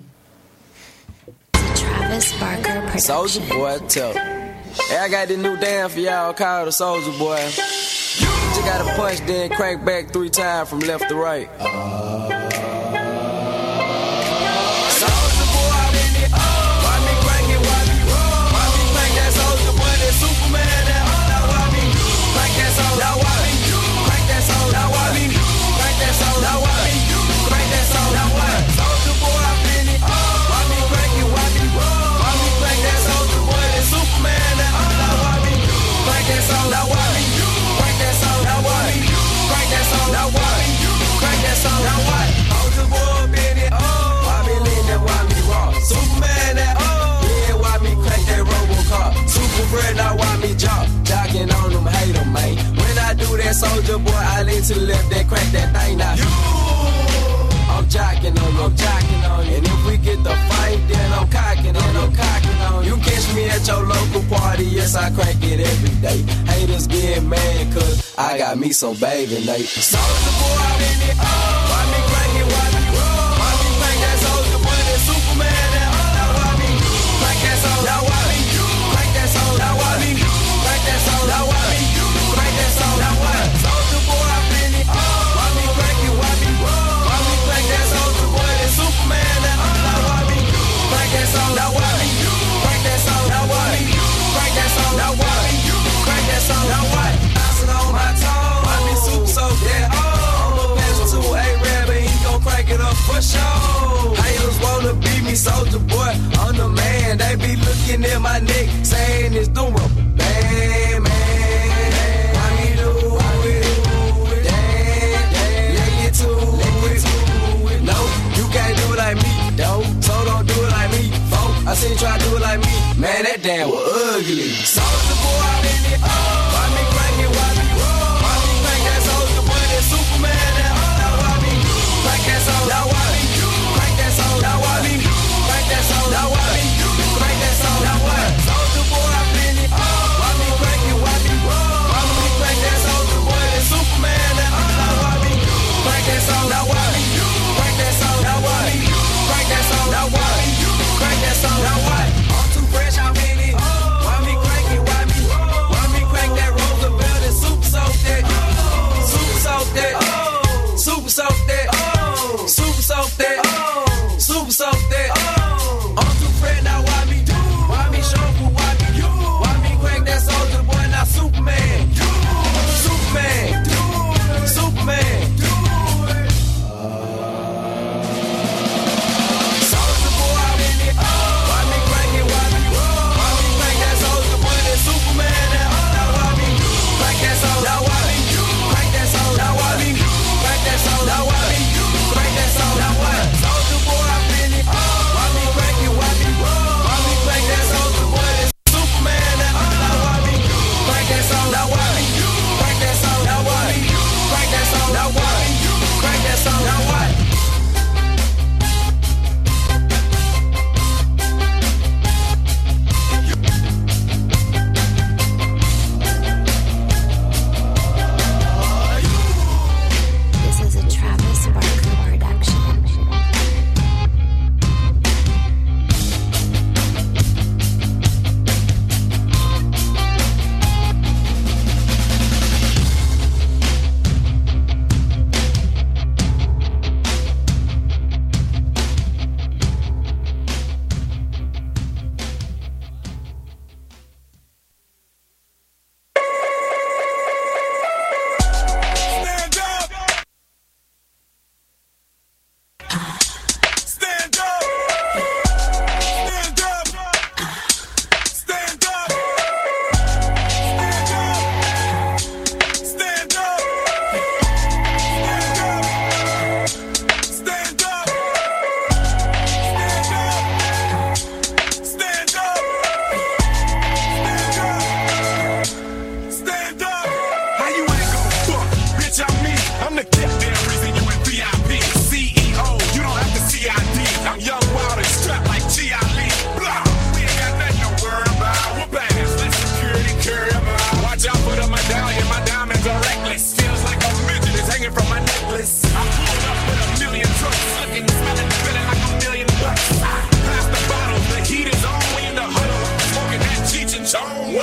S6: Travis Barker production.
S12: Soldier Boy, tell. Hey, I got this new dance for y'all called the Soldier Boy. You just gotta punch, then crank back three times from left to right. Soldier Boy, I'm in it. Why me crank it? Why me roll? Why me crank that Soldier Boy? That Superman, that now why me crank that Soldier? Now why me crank that Soldier? Now why me crank that Soldier? Now why me crank that Soldier? Now what? Soldier Boy, I'm in it. Why me crank it? Why me roll? Why me crank that Soldier Boy? That Superman, that now why me crank that Soldier? Now why me crank that Soldier? Now why me crank that Soldier? Now why me crank that Soldier? Now what? Soldier Boy, I'm in it. Why me lean that? Why me raw? Superman, that yeah. Why me crank that Robocop? Super bread, now why me jock? Jocking on them, hate them, man. When I do that, Soldier Boy, I lean to the left, that crank that thing now. I'm jocking on you, I'm jocking on you. And if we get the fight, then I'm cocking on you, I'm cocking on you. You catch me at your local party, yes, I crank it every day. Haters get mad, cause I got me some baby Nate. Soldier Boy, I'm in it. Why me crank it, why me roll? Why me crank that Soldier Boy, that Superman, that now why me crank that Soldier? Now why me crank that Soldier? Now why me crank that Soldier? Now why me crank that Soldier? Now what? Soldier Boy, I'm in it. Why me crank it, why me roll? Why me crank that Soldier Boy, that Superman, that now why me crank that Soldier? Now why me crank that Soldier? Now why me crank that Soldier? Now why me crank that Soldier? Now what? Bouncing on my toe. Why me super so dead? Oh, I'm a passion to a rabbit, he gon' crank it up for sure. Haters wanna beat me, Soldier Boy, I'm the man. They be looking at my neck, saying it's the rubber band, man. Why me do it? Damn, damn, let get to it. No, you can't do it like me, though. So don't do it like me, folk. I seen you try to do it like me, man. That damn was ugly. Soldier Boy, I'm in it. Why me crank it? Why me roll? Why me crank that Soldier Boy, that Superman, that now why me crank that Soldier? Now why me crank that Soldier? Now why me crank that Soldier? Now why me crank that Soldier? Now what? Soldier Boy, I'm in it. Why me crank it? Why me roll? Why me crank that Soldier Boy, that Superman, that now why me crank that Soldier? Now why me crank that Soldier? Now why me crank that Soldier? Now why me crank that Soldier? Now what? I'm too fresh, I'm in it. Why me crank it? Why me? Why me crank that?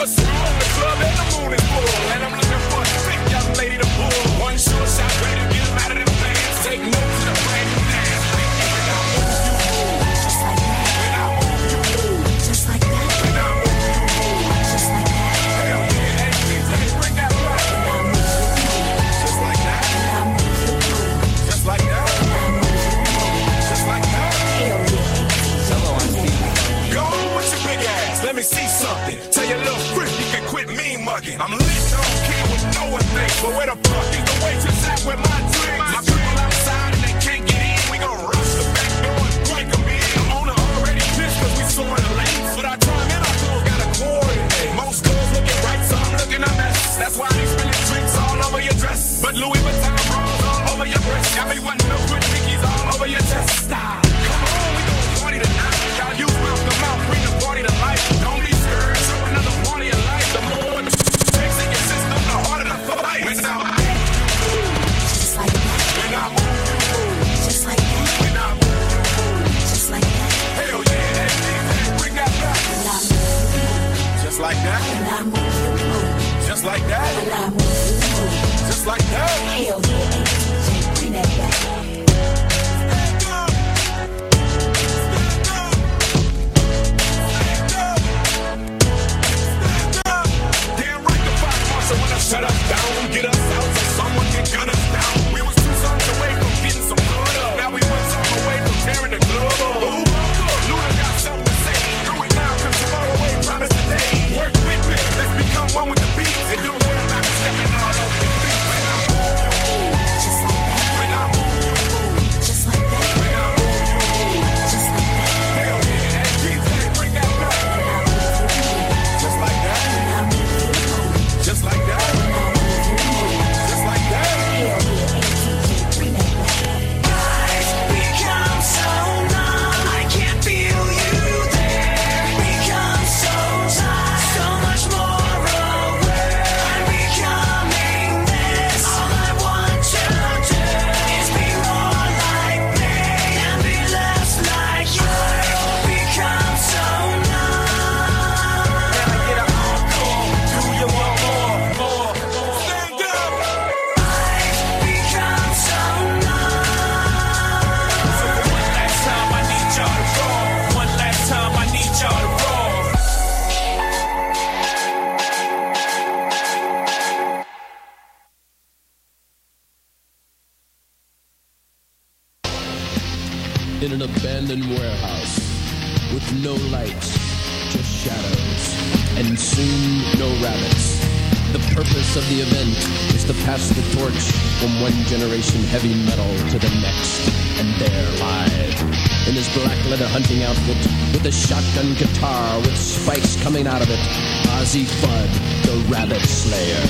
S8: What's wrong? The club and the moon is full. And I'm looking for a thick young lady to pull. One short shot ready to get 'em out of them pants. Take notes to the brand new dance. When I move, you move. Just like that. When I move, you move. Just like that. When I move, you move. Just like that. Hell yeah, hey, D J, bring that back. When I move, you move. Just like that. When I move, you move. Just like that. When I move, you move. Just like that. Hell yeah. Solo on speed. Go on with your big ass. Let me see something. Tell your little freak you can quit mean mugging. I'm lit, don't care what no one thinks. But where the fuck is the waitress at with my drinks? My people outside and they can't get in. We gon' rush the back door and break them in. The owner already pissed cause we sorta late. But our time and our clothes gotta coordinate. Most girls looking right, so I'm looking a mess. That's why they spilling drinks all over your dress. But Louis Vuitton bras all over your breast. Got me wanting milk with Dickies all over your chest. Stop. Come on, we gon' party tonight. Y'all use mouth to mouth, bring the party to life. Don't be scared, show another party of life. The more the takes in your system, the harder the fight. When I move, just like that. When I move, you move. Just like that. When I move, you move. Just like that. Hell yeah, hey, D J, bring that back. When I move, you move. Just like that. When I move, you move. Just like that. When I move, you move. Just like that. Hell yeah, hey, D J, bring that back. Shut us down, get us out, so someone can gun us down. We was two songs away from getting some blood up. Now we one song away from tearing the club up. Ooh, Luda got something to say. Do it now, cause tomorrow ain't promised today. Work with me, let's become one with the beats. And don't worry about stepping all over your feet. When I move, you move. Just like that. When I move, you move. Just like that. When I move, you move. Just like that. Hell yeah, that D J, bring that back. When I move, you move. Just like that. When I move, you move. Just like that. Just like that. Hell yeah, bring that back. I've become so numb, I can't feel you there. Become so tired, so much more aware. I'm becoming this. All I want to do is be more like me and be less like you. I've become so numb. Can I get an encore? Do you want more? More? Stand up. I've become so numb. So for one last time, I need y'all to roll. One last time, I need y'all to roll.
S13: In an abandoned warehouse with no lights, just shadows, and soon no rabbits. The purpose of the event is to pass the torch from one generation heavy metal to the next. And there live, in his black leather hunting outfit, with a shotgun guitar with spikes coming out of it, Ozzy Fudd, the Rabbit Slayer.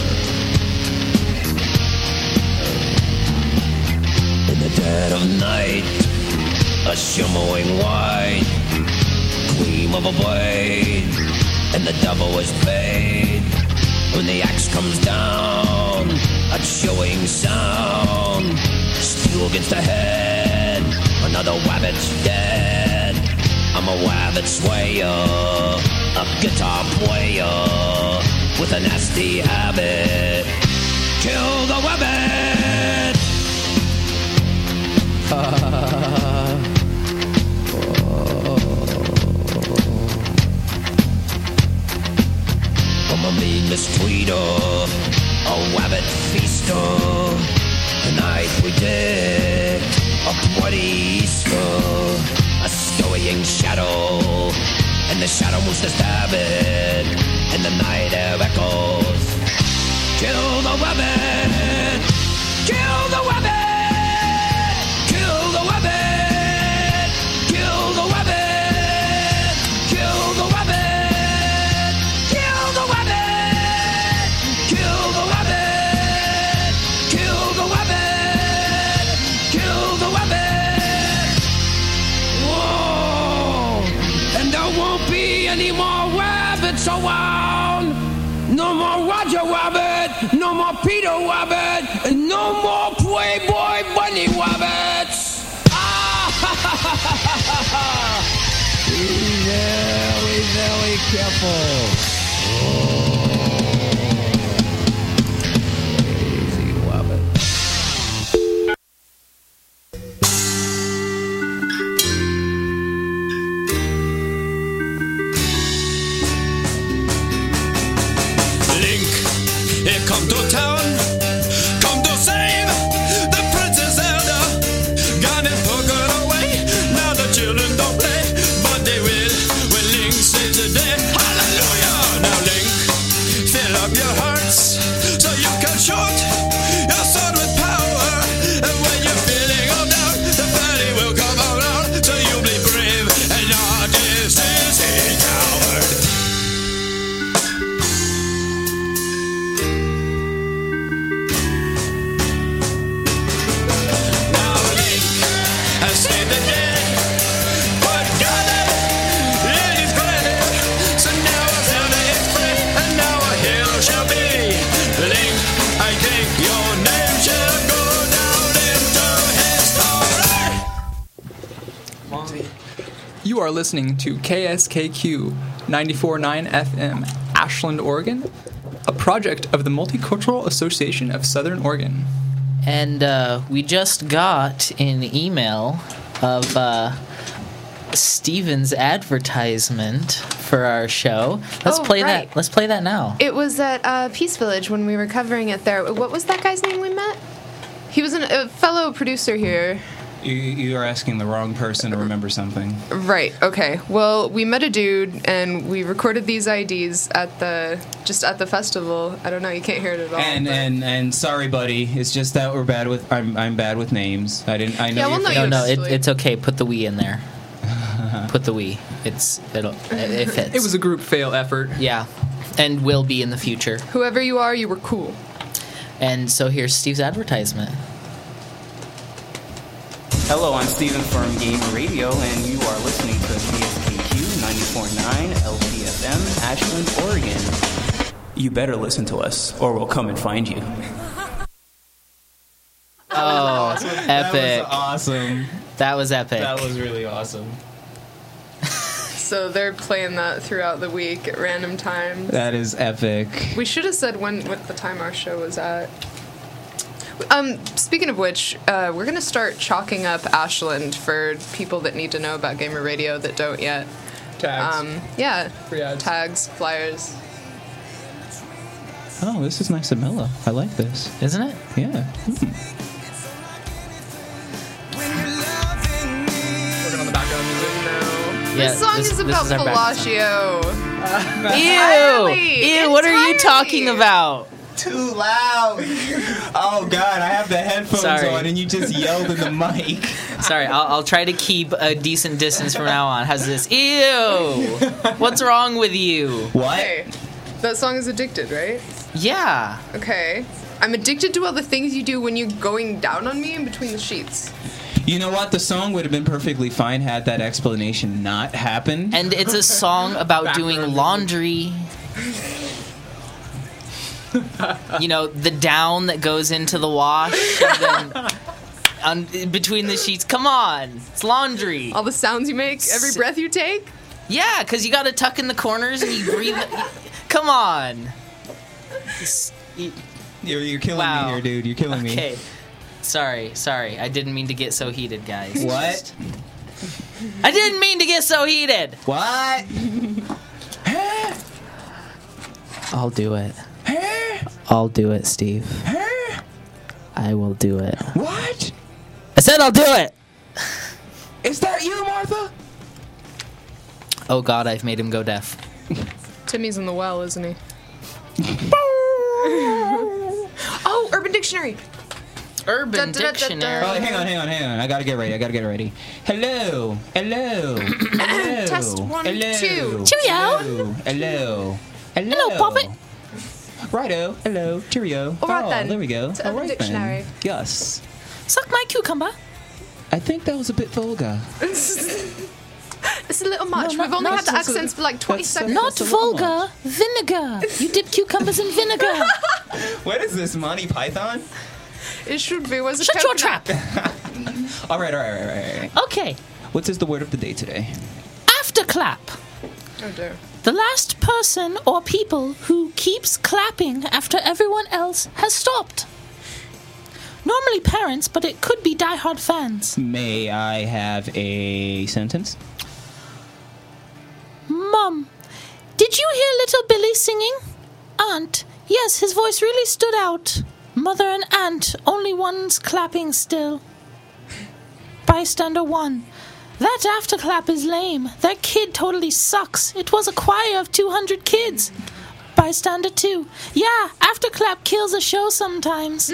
S14: In the dead of night, a shimmering white gleam of a blade, and the devil is paid. When the axe comes down, a chilling sound, steel against the head, another wabbit's dead. I'm a wabbit slayer, a guitar player with a nasty habit. Kill the wabbit! I'm a mean mistreater, a wabbit feaster. Tonight we did a bloody Easter, a scurrying shadow, and the shadow moves to stab it, and the night air echoes. Kill the wabbit! Kill the wabbit! Kill the wabbit! Kill the wabbit! Kill the wabbit! Kill the wabbit! Kill the wabbit! Kill the wabbit! Kill the wabbit! Whoa! And there won't be any more wabbits around! No more Roger Rabbit! No more Peter Rabbit! And no more Playboy Bunny Rabbits! Ah! Be very, very careful. Oh.
S12: come to town, come to save the Princess Zelda. Got it taken away, now the children don't play, but they will when Link saves the day. Hallelujah! Now Link, fill up your hearts so you can shoot your sword with power. And when you're feeling all down, the valley will come around, so you'll be brave and not this is a coward. Now Link has saved the day, but got it, it is granted. So now a Zelda is free, and now a hero shall be. Link, I think your name shall go down into history.
S3: You are listening to K S K Q ninety-four point nine F M, Ashland, Oregon, a project of the Multicultural Association of Southern Oregon.
S2: And uh, we just got an email of uh, Steven's advertisement for our show. Let's
S4: Oh,
S2: play
S4: right.
S2: that. Let's play that now.
S4: It was at uh, Peace Village when we were covering it there. What was that guy's name we met? He was an, a fellow producer here.
S1: You, you are asking the wrong person to remember something.
S4: Right. Okay. Well, we met a dude and we recorded these I Ds at the just at the festival. I don't know. You can't hear it at all.
S1: And
S4: but-
S1: and and sorry, buddy. It's just that we're bad with. I'm I'm bad with names. I didn't. I know.
S4: Yeah,
S1: you're
S4: we'll know
S1: from-
S2: No, no, it,
S4: Usually.
S2: it's okay. Put the we in there. Put the we. It's it'll it fits.
S3: It was a group fail effort.
S2: Yeah, and will be in the future.
S4: Whoever you are, you were cool.
S2: And so here's Steve's advertisement.
S1: Hello, I'm Steven from Gamer Radio, and you are listening to K S K Q ninety-four point nine L P F M, Ashland, Oregon. You better listen to us, or we'll come and find you.
S2: Oh, epic!
S1: That was awesome.
S2: That was epic.
S1: That was really awesome.
S4: So they're playing that throughout the week at random times.
S1: That is epic.
S4: We should have said when what the time our show was at. Um, speaking of which, uh, we're gonna start chalking up Ashland for people that need to know about Gamer Radio that don't yet.
S3: Tags.
S4: Um, yeah,
S3: Free ads.
S4: tags, flyers.
S1: Oh, this is nice and mellow. I like this.
S2: Isn't it?
S1: Yeah. Hmm.
S3: Working on the background music.
S2: Yeah,
S4: this song
S2: this-
S4: is
S2: this
S4: about
S2: is our background song.
S4: Fellatio.
S2: Ew!
S4: Entirely,
S2: Ew! What are you
S4: entirely.
S2: talking about?
S1: Too loud. Oh God, I have the headphones
S2: Sorry.
S1: on, and you just yelled in the mic.
S2: Sorry, I'll, I'll try to keep a decent distance from now on. How's this? Ew! What's wrong with you?
S1: What?
S4: Hey, that song is Addicted, right?
S2: Yeah.
S4: Okay. I'm addicted to all the things you do when you're going down on me in between the sheets.
S1: You know what? The song would have been perfectly fine had that explanation not happened.
S2: And it's a song about doing laundry. You know, the down that goes into the wash, and then on, between the sheets. Come on, it's laundry.
S4: All the sounds you make, every
S2: S-
S4: breath you take.
S2: Yeah, because you got to tuck in the corners and you breathe. Come on. It's- you-
S1: You're, you're killing
S2: Wow.
S1: me here, dude. You're killing me.
S2: Okay. Sorry, sorry. I didn't mean to get so heated, guys.
S1: What?
S2: I didn't mean to get so heated.
S1: What?
S2: I'll do it. I'll do it, Steve. I will do it.
S1: What?
S2: I said I'll do it.
S1: Is that you, Martha?
S2: Oh God, I've made him go deaf.
S4: Timmy's in the well, isn't he? Oh, Urban Dictionary.
S2: Urban
S4: Da, da, da, da, da.
S2: Dictionary.
S1: Oh, hang on, hang on, hang on. I gotta get ready. I gotta get ready. Hello. Hello. Hello.
S4: Test one,
S1: Hello.
S4: two.
S2: Cheerio.
S1: Hello. Hello. Hello.
S2: Hello, Poppet.
S1: Righto. Hello. Cheerio.
S4: All right
S1: oh,
S4: then.
S1: there we go.
S4: To
S1: All
S4: Urban
S1: right
S4: Dictionary.
S1: then. Yes.
S2: Suck my cucumber.
S1: I think that was a bit vulgar.
S4: It's a little much.
S2: No,
S4: We've
S2: no,
S4: only
S2: no,
S4: had the
S1: that's-
S4: accents for like twenty
S1: that's-
S4: seconds.
S2: Not
S1: a little
S2: vulgar. Vinegar. You dip cucumbers in vinegar.
S1: What is this, Monty Python?
S4: It should be. Was it
S2: Shut your
S4: coconut?
S2: trap.
S1: All right, all right, all right, all right.
S2: Okay.
S1: What is the word of the day today?
S2: Afterclap.
S4: Oh dear.
S2: The last person or people who keeps clapping after everyone else has stopped. Normally parents, but it could be diehard fans.
S1: May I have a sentence?
S2: Mum, did you hear little Billy singing? Aunt,
S15: Yes, his voice really stood out. Mother and aunt, only one's clapping still. Bystander one. That afterclap is lame. That kid totally sucks. It was a choir of two hundred kids. Bystander two. Yeah, afterclap kills a show sometimes.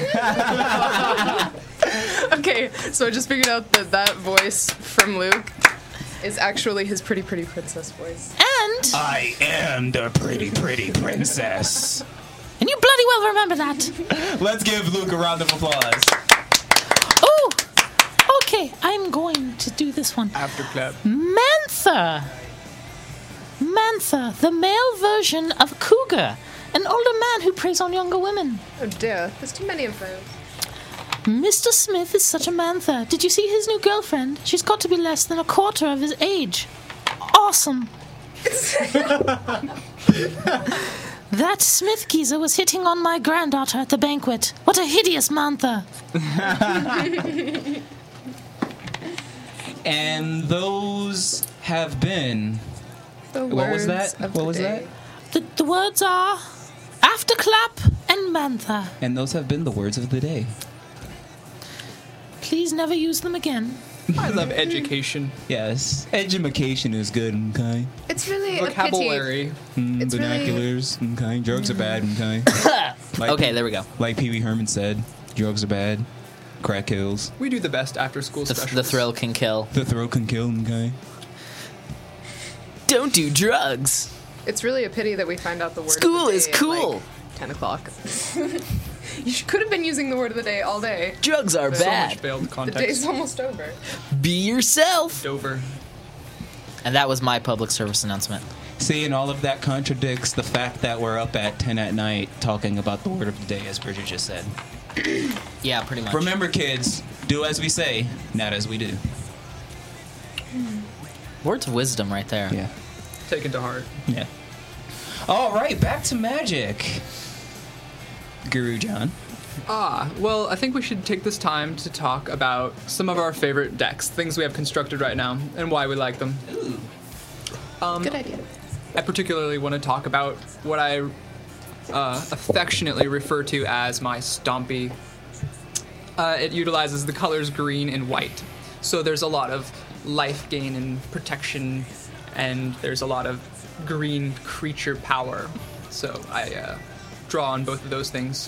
S4: Okay, so I just figured out that that voice from Luke is actually his Pretty Pretty Princess voice.
S15: And
S1: I am the pretty, pretty princess.
S15: And you bloody well remember that.
S1: Let's give Luke a round of applause.
S15: Oh, okay, I'm going to do this one.
S3: Afterclap.
S15: Mantha. Mantha, the male version of Cougar, an older man who preys on younger women.
S4: Oh dear, there's too many of those.
S15: Mister Smith is such a Mantha. Did you see his new girlfriend? She's got to be less than a quarter of his age. Awesome. That Smith geezer was hitting on my granddaughter at the banquet. What a hideous Mantha.
S1: And those have been...
S4: The
S1: what was
S4: words
S1: that?
S4: of
S1: What
S4: the
S1: was
S4: day.
S1: that?
S15: The, the words are afterclap and Mantha.
S1: And those have been the words of the day.
S15: Please never use them again.
S3: I love education.
S1: Yes. Edumacation is good, okay?
S4: It's really
S3: Vocabulary.
S4: a pity.
S1: Mm,
S4: It's
S1: binoculars, okay? Drugs are bad, okay? Like-
S2: Okay, there we go.
S1: Like Pee Wee Herman said, drugs are bad. Crack kills.
S3: We do the best after school
S2: The,
S3: specials.
S2: the thrill can kill.
S1: The throat can kill, okay?
S2: Don't do drugs.
S4: It's really a pity that we find out the word
S2: School
S4: of the day
S2: is
S4: at,
S2: cool.
S4: like, ten o'clock. You sh- could have been using the word of the day all day.
S2: Drugs are
S4: But
S3: So
S2: bad.
S3: much failed
S4: The
S3: context.
S4: day's almost over.
S2: Be yourself.
S3: Dover.
S2: And that was my public service announcement.
S1: See, and all of that contradicts the fact that we're up at ten at night talking about the word of the day, as Bridget just said.
S2: Yeah, pretty much.
S1: Remember, kids, do as we say, not as we do.
S2: Words of wisdom right there.
S1: Yeah.
S3: Taken to heart.
S1: Yeah. All right, back to magic. Guru John.
S3: Ah, well, I think we should take this time to talk about some of our favorite decks, things we have constructed right now, and why we like them. Um,
S4: Good idea.
S3: I particularly want to talk about what I uh, affectionately refer to as my Stompy. Uh, it utilizes the colors green and white. So there's a lot of life gain and protection, and there's a lot of green creature power. So I uh, draw on both of those things.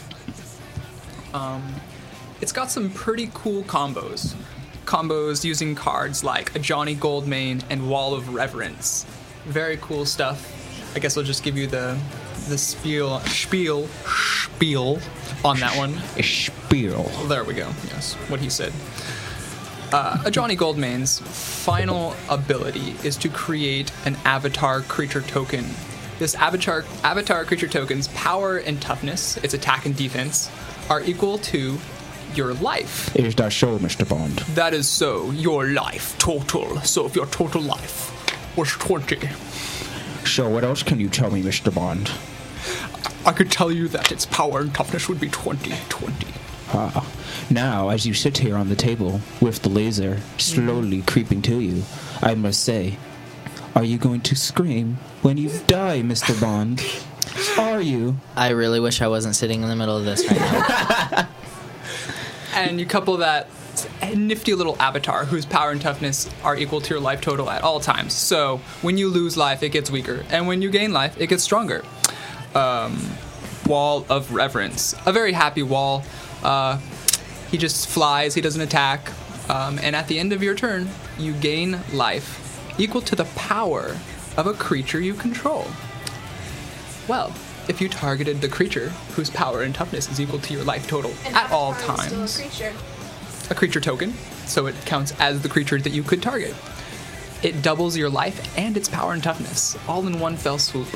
S3: Um, it's got some pretty cool combos. Combos using cards like a Johnny Goldmane and Wall of Reverence. Very cool stuff. I guess I'll just give you the the spiel spiel spiel on that one.
S1: Spiel.
S3: There we go. Yes, what he said. Uh, a Johnny Goldmane's final ability is to create an avatar creature token. This avatar avatar creature token's power and toughness, its attack and defense, are equal to your life.
S1: Is that so, Mister Bond?
S3: That is so. Your life total. So if your total life was twenty,
S1: So what else can you tell me, Mister Bond?
S3: I could tell you that its power and toughness would be twenty twenty.
S1: Ah. Now, as you sit here on the table with the laser slowly creeping to you, I must say, are you going to scream when you die, Mister Bond? Are you?
S2: I really wish I wasn't sitting in the middle of this right now.
S3: And you couple that nifty little avatar whose power and toughness are equal to your life total at all times. So when you lose life, it gets weaker. And when you gain life, it gets stronger. Um, Wall of Reverence. A very happy wall. Uh, he just flies, he doesn't attack. Um, and at the end of your turn, you gain life equal to the power of a creature you control. Well, if you targeted the creature whose power and toughness is equal to your life total at all times, a creature token, so it counts as the creature that you could target. It doubles your life and its power and toughness, all in one fell swoop.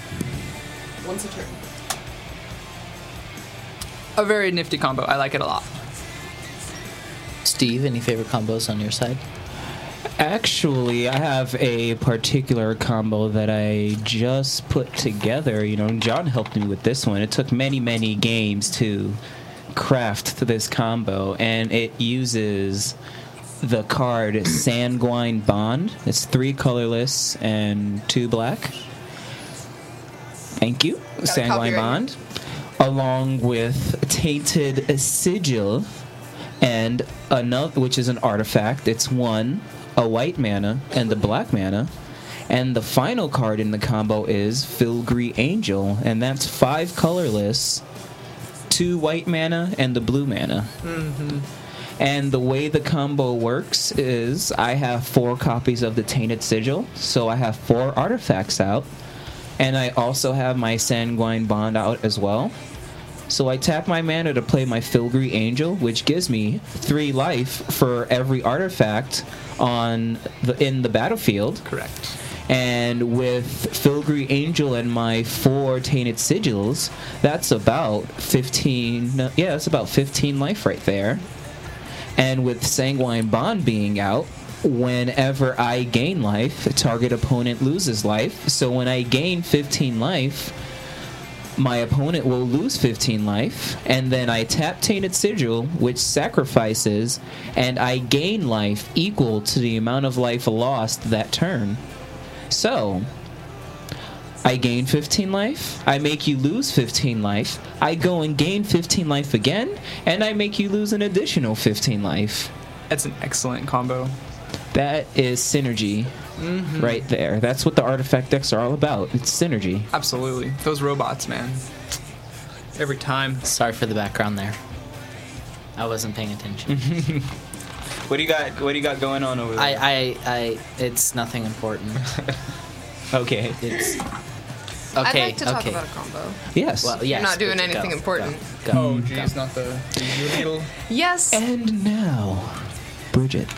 S3: Once a turn. A very nifty combo. I like it a lot.
S2: Steve, any favorite combos on your side?
S1: Actually, I have a particular combo that I just put together. You know, John helped me with this one. It took many, many games to craft this combo, and it uses the card Sanguine Bond. It's three colorless and two black. Thank you. Sanguine Bond. Along with Tainted Sigil and another, which is an artifact. It's one, a white mana, and the black mana. And the final card in the combo is Filigree Angel, and that's five colorless, two white mana, and the blue mana.
S3: Mm-hmm.
S1: And the way the combo works is I have four copies of the Tainted Sigil, so I have four artifacts out. And I also have my Sanguine Bond out as well. So I tap my mana to play my Filigree Angel, which gives me three life for every artifact on the in the battlefield.
S3: Correct.
S1: And with Filigree Angel and my four Tainted Sigils, that's about fifteen. No, yeah, that's about fifteen life right there. And with Sanguine Bond being out, whenever I gain life, the target opponent loses life. So when I gain fifteen life, my opponent will lose fifteen life, and then I tap Tainted Sigil, which sacrifices, and I gain life equal to the amount of life lost that turn. So, I gain fifteen life, I make you lose fifteen life, I go and gain fifteen life again, and I make you lose an additional fifteen life.
S3: That's an excellent combo.
S1: That is synergy. Mm-hmm. Right there. That's what the artifact decks are all about. It's synergy.
S3: Absolutely. Those robots, man. Every time.
S2: Sorry for the background there. I wasn't paying attention.
S1: What do you got? What do you got going on over there?
S2: I, I, I. It's nothing important.
S1: Okay.
S2: It's. Okay.
S4: I'd like to talk
S2: okay.
S4: about a combo.
S1: Yes.
S2: Well, yes.
S4: You're not doing
S2: Bridget,
S4: anything
S2: go,
S4: important.
S2: Go, go,
S3: oh,
S2: go.
S3: geez, not the, the needle.
S4: Yes.
S1: And now, Bridget.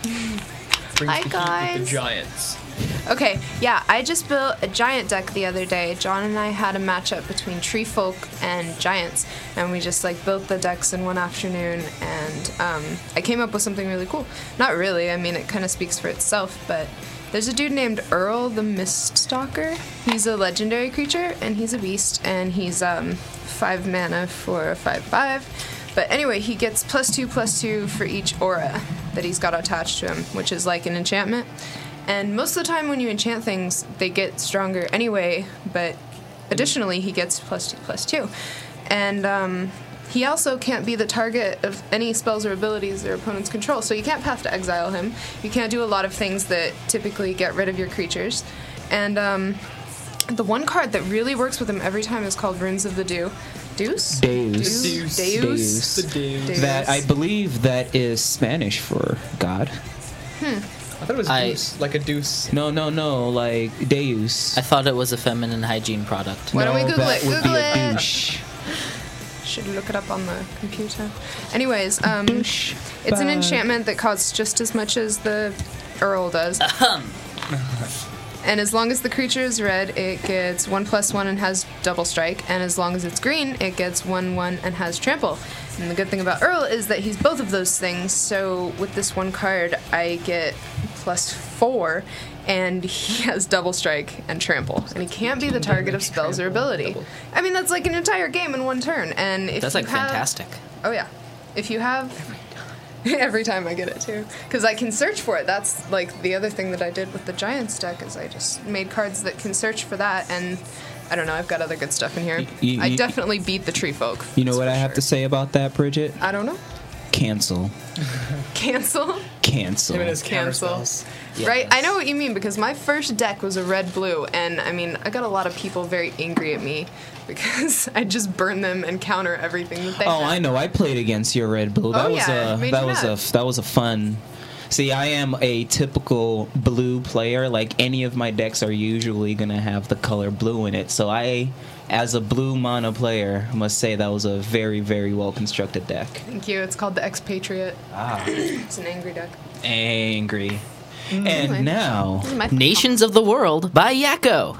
S4: Hi, guys.
S3: With the giants.
S4: Okay, yeah, I just built a giant deck the other day. John and I had a matchup between Tree Folk and Giants, and we just like built the decks in one afternoon, and um, I came up with something really cool. Not really, I mean, it kind of speaks for itself, but there's a dude named Earl the Miststalker. He's a legendary creature, and he's a beast, and he's um, five mana for a five five. But anyway, he gets plus two, plus two for each aura that he's got attached to him, which is like an enchantment. And most of the time when you enchant things, they get stronger anyway, but additionally, he gets plus two, plus two. And um, he also can't be the target of any spells or abilities their opponents control, so you can't path to exile him. You can't do a lot of things that typically get rid of your creatures. And um, the one card that really works with him every time is called Runes of the Dew. Deus?
S1: Deus.
S4: Deus.
S1: Deus.
S3: The Deus.
S1: That I believe that is Spanish for God.
S4: Hmm.
S3: I thought it was
S2: I-
S3: deuce, like a deuce.
S1: No, no, no, like Deus.
S2: I thought it was a feminine hygiene product.
S4: Why don't we
S1: No,
S4: Google
S1: that
S4: it?
S1: would
S4: Google
S1: be a
S4: it.
S1: douche.
S4: Should look it up on the computer. Anyways, um,
S1: Douche
S4: it's an
S1: bag.
S4: enchantment that costs just as much as the Earl does. And as long as the creature is red, it gets one plus one and has double strike. And as long as it's green, it gets one one and has trample. And the good thing about Earl is that he's both of those things. So with this one card, I get plus four, and he has double strike and trample. And he can't be the target of spells or ability. I mean, that's like an entire game in one turn. And if
S2: That's
S4: you
S2: like
S4: have-
S2: fantastic.
S4: Oh yeah, if you have. Every time I get it too, because I can search for it. That's like the other thing that I did with the Giants deck is I just made cards that can search for that, and I don't know. I've got other good stuff in here.
S1: You-
S4: I
S1: you-
S4: definitely beat the Tree Folk.
S1: You know
S4: that's
S1: what
S4: for
S1: I have
S4: sure.
S1: to say about that, Bridget?
S4: I don't know.
S1: Cancel.
S4: Cancel.
S1: Cancel.
S3: Him and his
S4: Cancel.
S3: counterspells.
S4: Right, I know what you mean because my first deck was a red blue, and I mean I got a lot of people very angry at me because I just burn them and counter everything that they.
S1: Oh,
S4: have.
S1: I know. I played against your red blue. That
S4: Oh,
S1: was
S4: yeah, it
S1: a
S4: made
S1: that
S4: you
S1: was
S4: mad.
S1: a that was a fun. See, I am a typical blue player. Like any of my decks are usually gonna have the color blue in it. So I, as a blue mono player, must say that was a very very well constructed deck.
S4: Thank you. It's called the Expatriate.
S1: Ah,
S4: It's an angry deck.
S1: angry.
S4: Anyway.
S1: And now,
S4: This is my
S2: Nations of the World by Yakko.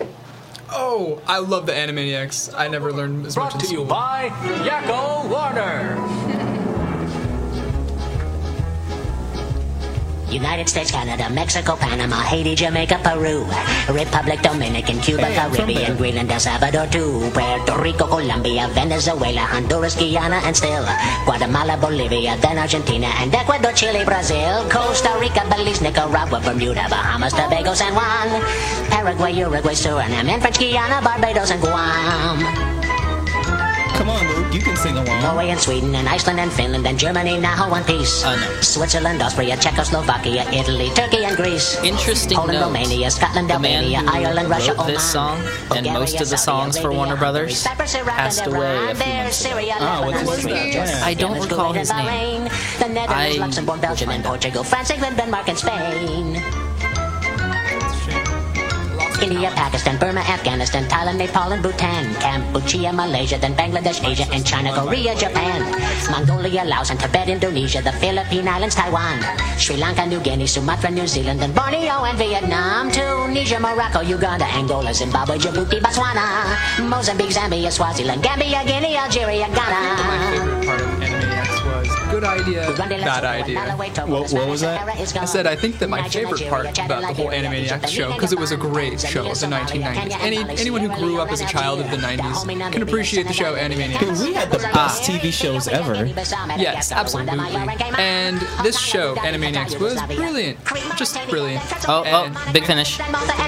S3: Oh, I love the Animaniacs. I never learned as much in
S16: Brought to you
S3: school.
S16: by Yakko Warner.
S6: United States, Canada, Mexico, Panama, Haiti, Jamaica, Peru, Republic Dominican, Cuba,
S1: Hey, I'm from
S6: Caribbean,
S1: there.
S6: Greenland, El Salvador too, Puerto Rico, Colombia, Venezuela, Honduras, Guyana, and still Guatemala, Bolivia, then Argentina, and Ecuador, Chile, Brazil, Costa Rica, Belize, Nicaragua, Bermuda, Bahamas, Tobago, San Juan, Paraguay, Uruguay, Suriname, and French Guiana, Barbados, and Guam.
S1: Come on, Luke, you can sing along.
S6: Norway and Sweden and Iceland and Finland and Germany now one piece.
S2: Uh, no.
S6: Switzerland, Austria, Czechoslovakia, Italy, Turkey and Greece.
S2: Interesting
S6: Poland,
S2: note,
S6: Romania, Scotland,
S2: the man
S6: Albania,
S2: who
S6: Ireland, Russia,
S2: wrote this
S6: Oman,
S2: song and
S6: Bulgaria,
S2: most of the
S6: Saudi
S2: songs for
S6: Arabia,
S2: Warner Brothers
S6: Cyprus, Iraq,
S2: passed
S6: and
S2: away a
S6: Iran,
S2: few
S6: there's
S2: months ago.
S6: Syria,
S1: Ah,
S6: Lebanon,
S1: what's his
S6: Turkey,
S1: name?
S6: Turkey,
S2: I don't
S6: Yemen,
S2: recall
S6: Kuwait,
S2: his
S6: and
S2: name.
S6: Bahrain, The Netherlands,
S2: I-
S6: Luxembourg, Belgium, and Portugal, France, England, Denmark, and Spain. India, Pakistan, Burma, Afghanistan, Thailand, Nepal, and Bhutan, Cambodia, Malaysia, then Bangladesh, Asia, and China, Korea, Japan, Mongolia, Laos, and Tibet, Indonesia, the Philippine Islands, Taiwan, Sri Lanka, New Guinea, Sumatra, New Zealand, and Borneo, and Vietnam, Tunisia, Morocco, Uganda, Angola, Zimbabwe, Djibouti, Botswana, Mozambique, Zambia, Swaziland, Gambia, Guinea, Algeria, Ghana.
S3: favorite part of Animaniacs was good idea, bad idea.
S1: What, what was that?
S3: I said I think that my favorite part about the whole Animaniacs show, because it was a great show of the nineteen nineties. Any anyone who grew up as a child of the nineties can appreciate the show Animaniacs.
S1: We had the best T V shows ever.
S3: Yes, absolutely. And this show, Animaniacs, was brilliant. Just brilliant.
S2: Oh,
S3: And-
S2: oh, big finish.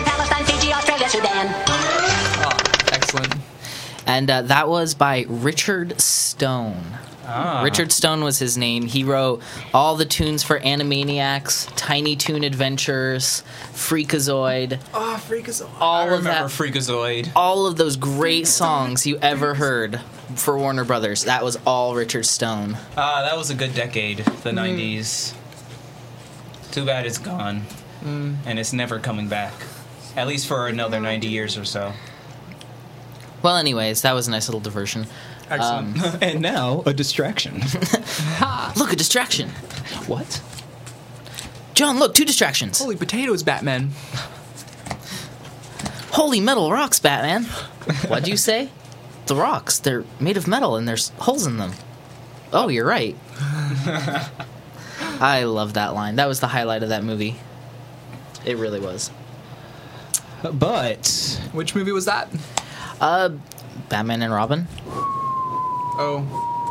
S3: Oh, excellent.
S2: And uh, that was by Richard Stone.
S1: Ah.
S2: Richard Stone was his name. He wrote all the tunes for Animaniacs, Tiny Toon Adventures, Freakazoid.
S3: Oh, Freakazoid.
S2: All
S1: I
S2: of
S1: remember
S2: that,
S1: Freakazoid.
S2: all of those great songs you ever heard for Warner Brothers. That was all Richard Stone.
S1: Ah, that was a good decade, the nineties. Too bad it's gone.
S3: Mm.
S1: And it's never coming back. At least for another ninety years or so.
S2: Well, anyways, that was a nice little diversion.
S3: Excellent.
S2: Um,
S1: And now, a distraction.
S2: look, a distraction.
S1: What?
S2: John, look, two distractions.
S3: Holy potatoes, Batman.
S2: Holy metal rocks, Batman. What'd you say? The rocks, they're made of metal and there's holes in them. Oh, you're right. I love that line. That was the highlight of that movie. It really was.
S1: But
S3: Which movie was that?
S2: Uh, Batman and Robin.
S3: Oh,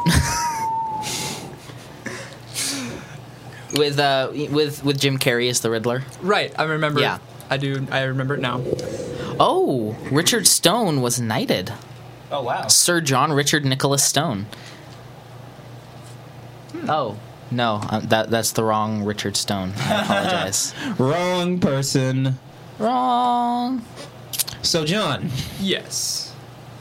S2: With uh, with with Jim Carrey as the Riddler.
S3: right. I remember.
S2: Yeah.
S3: It. I do. I remember it now.
S2: Oh, Richard Stone was knighted.
S1: oh wow.
S2: Sir John Richard Nicholas Stone. Oh no, uh, that that's the wrong Richard Stone. I apologize.
S1: Wrong person.
S2: Wrong.
S1: So John,
S3: Yes.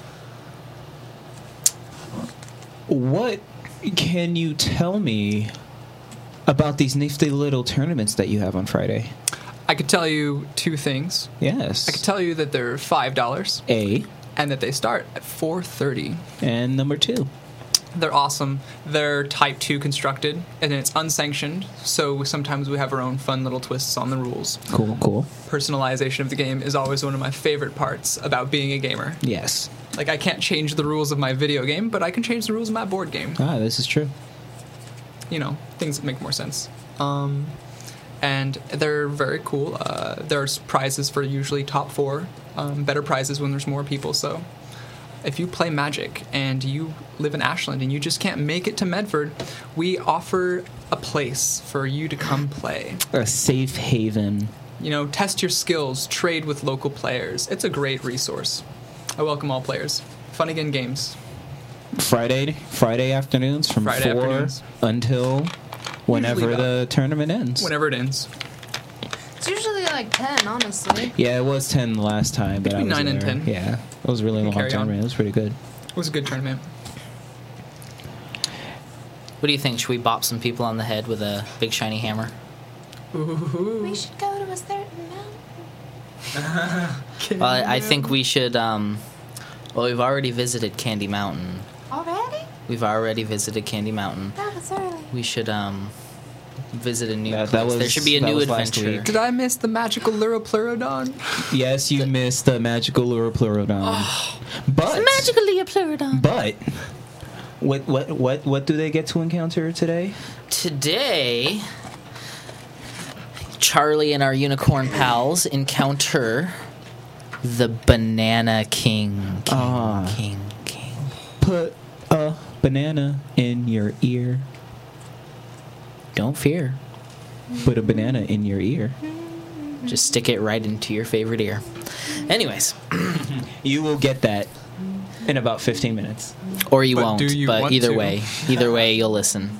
S1: what can you tell me about these nifty little tournaments that you have on Friday?
S3: I could tell you two things.
S1: Yes.
S3: I could tell you that they're five dollars
S1: A.
S3: and that they start at four thirty.
S1: And number two.
S3: They're awesome. They're Type two constructed, and it's unsanctioned, so sometimes we have our own fun little twists on the rules.
S1: Cool, cool.
S3: Personalization of the game is always one of my favorite parts about being a gamer.
S1: Yes.
S3: Like, I can't change the rules of my video game, but I can change the rules of my board game.
S1: Ah, this is true.
S3: You know, things that make more sense. Um, and they're very cool. Uh, there's prizes for usually top four, um, better prizes when there's more people, so... If you play Magic and you live in Ashland and you just can't make it to Medford, we offer a place for you to come play.
S1: A safe haven.
S3: You know, test your skills, trade with local players. It's a great resource. I welcome all players. Fun Again Games.
S1: Friday, Friday afternoons from
S3: Friday
S1: four
S3: afternoons.
S1: until whenever
S3: Usually
S1: the tournament ends.
S3: Whenever it ends.
S4: It's usually like ten, honestly.
S1: Yeah, it was ten the last time, but I was
S3: Between nine and
S1: there.
S3: ten.
S1: Yeah, it was a really
S3: You
S1: long
S3: can carry on.
S1: tournament. It was pretty good.
S3: It was a good tournament.
S2: What do you think? Should we bop some people on the head with a big shiny hammer?
S3: Ooh.
S4: We should go to a certain mountain.
S2: Well, I, I think we should. Um, well, we've already visited Candy Mountain.
S4: Already?
S2: We've already visited Candy Mountain.
S4: That was early.
S2: We should um, visit a new
S1: That-
S2: place.
S1: that was-
S2: there should be a
S1: that
S2: new
S1: was last
S2: adventure.
S1: week.
S3: Did I miss the magical Luripleurodon?
S1: Yes, you missed the magical Luripleurodon. But
S15: Magically a pleurodon.
S1: but what what what what do they get to encounter today?
S2: Today, Charlie and our unicorn pals encounter the Banana King. King,
S1: Ah.
S2: King, King.
S1: Put a banana in your ear.
S2: Don't fear.
S1: Put a banana in your ear.
S2: Just stick it right into your favorite ear. Anyways.
S1: You will get that in about fifteen minutes.
S2: Or you
S3: But
S2: won't.
S3: do you
S2: but
S3: want
S2: either
S3: to?
S2: way, either way, you'll listen.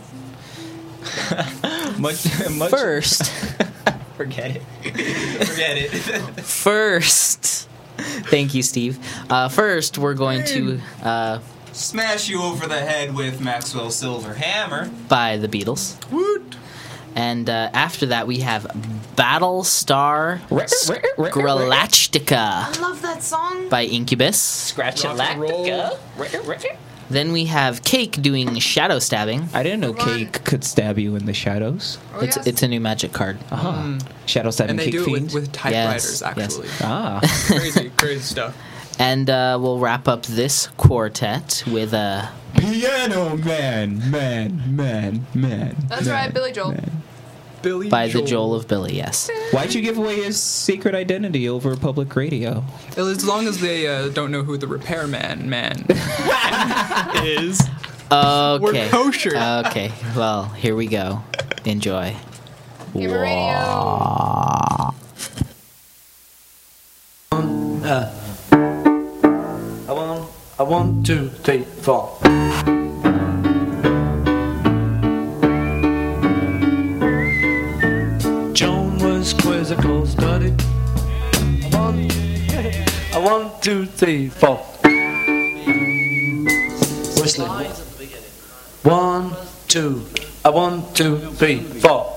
S1: much, much.
S2: First,
S1: Forget it. Forget it.
S2: first. Thank you, Steve. Uh, first, we're going to uh,
S1: Smash you over the head with Maxwell Silver Hammer.
S2: by the Beatles.
S3: Woot.
S2: And uh, after that, we have Battlestar Galactica
S4: I love that song.
S2: by Incubus.
S1: Scratch
S3: Rock and roll.
S2: Then we have Cake doing Shadow Stabbing.
S1: I didn't know
S4: Come on.
S1: Cake could stab you in the shadows.
S4: Oh,
S2: It's
S4: yes.
S2: it's a new magic card.
S1: Uh-huh. Shadow stabbing
S3: And they
S1: Cake
S3: do it
S1: Fiend.
S3: with, with typewriters,
S2: Yes, yes.
S3: actually.
S1: Ah.
S3: Crazy, crazy stuff.
S2: And uh, we'll wrap up this quartet with a
S1: Piano Man, man, man, man.
S4: That's
S1: man,
S4: right, Billy Joel.
S1: man.
S3: Billy
S2: by the
S3: Joel.
S2: Joel of Billy. Yes.
S1: Why'd you give away his secret identity over public radio?
S3: As long as they uh, don't know who the repairman man is.
S2: Okay.
S3: We're kosher.
S2: Okay. Well, here we go. Enjoy.
S4: Give a radio.
S16: Uh, I want, I want two, three, four. Joan was quizzical, studied. I want, I want two, three, four. Whistling. One, two. I want two, three, four.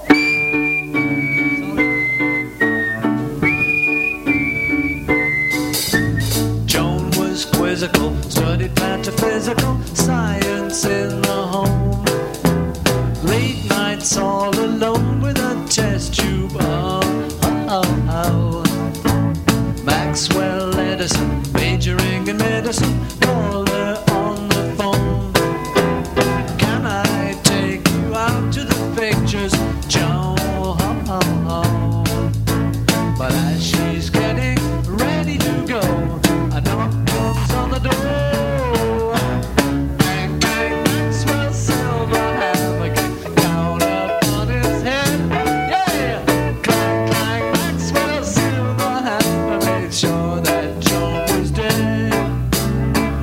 S16: Joan was quizzical, studied metaphysical science in the home. Late nights all alone with a test tube. Oh, oh, oh, oh. Maxwell Edison, majoring in medicine, called her on the phone. Can I take you out to the pictures, Joan? Oh, oh, oh. But as she's getting ready to go, a knock comes on the door. Bang, bang, Maxwell Silverhammer came down upon his head. Yeah! Clang, clang, Maxwell Silverhammer made sure that Joan was dead.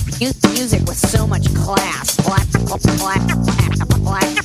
S6: mu- music with so much class. Class. Class.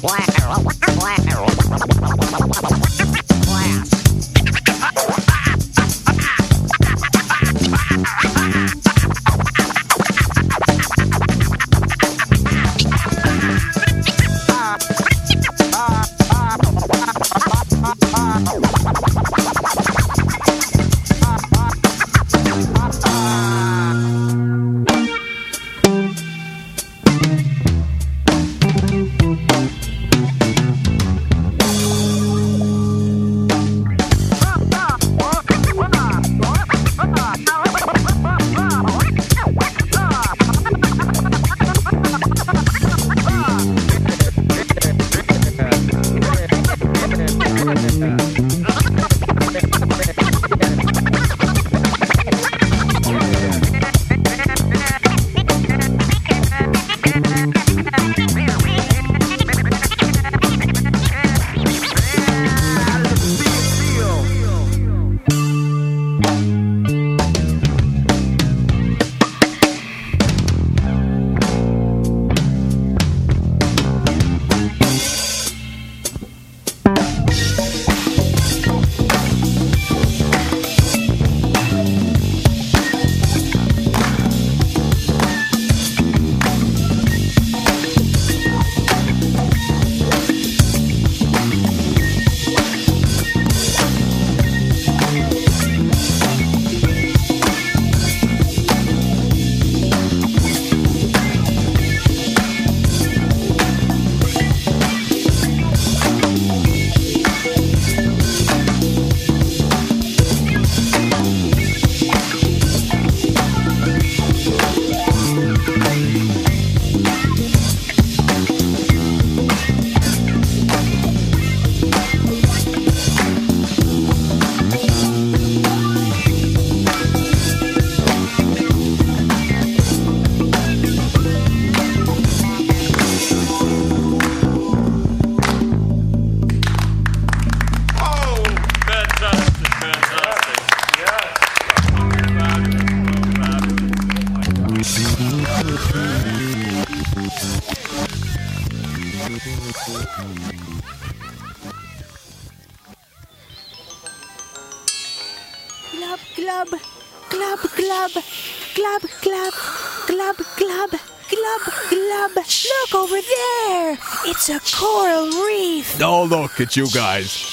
S17: Glub, glub, glub, glub, glub, glub, glub, glub, glub, glub. Look over there. It's a coral reef.
S8: Oh, look at you guys.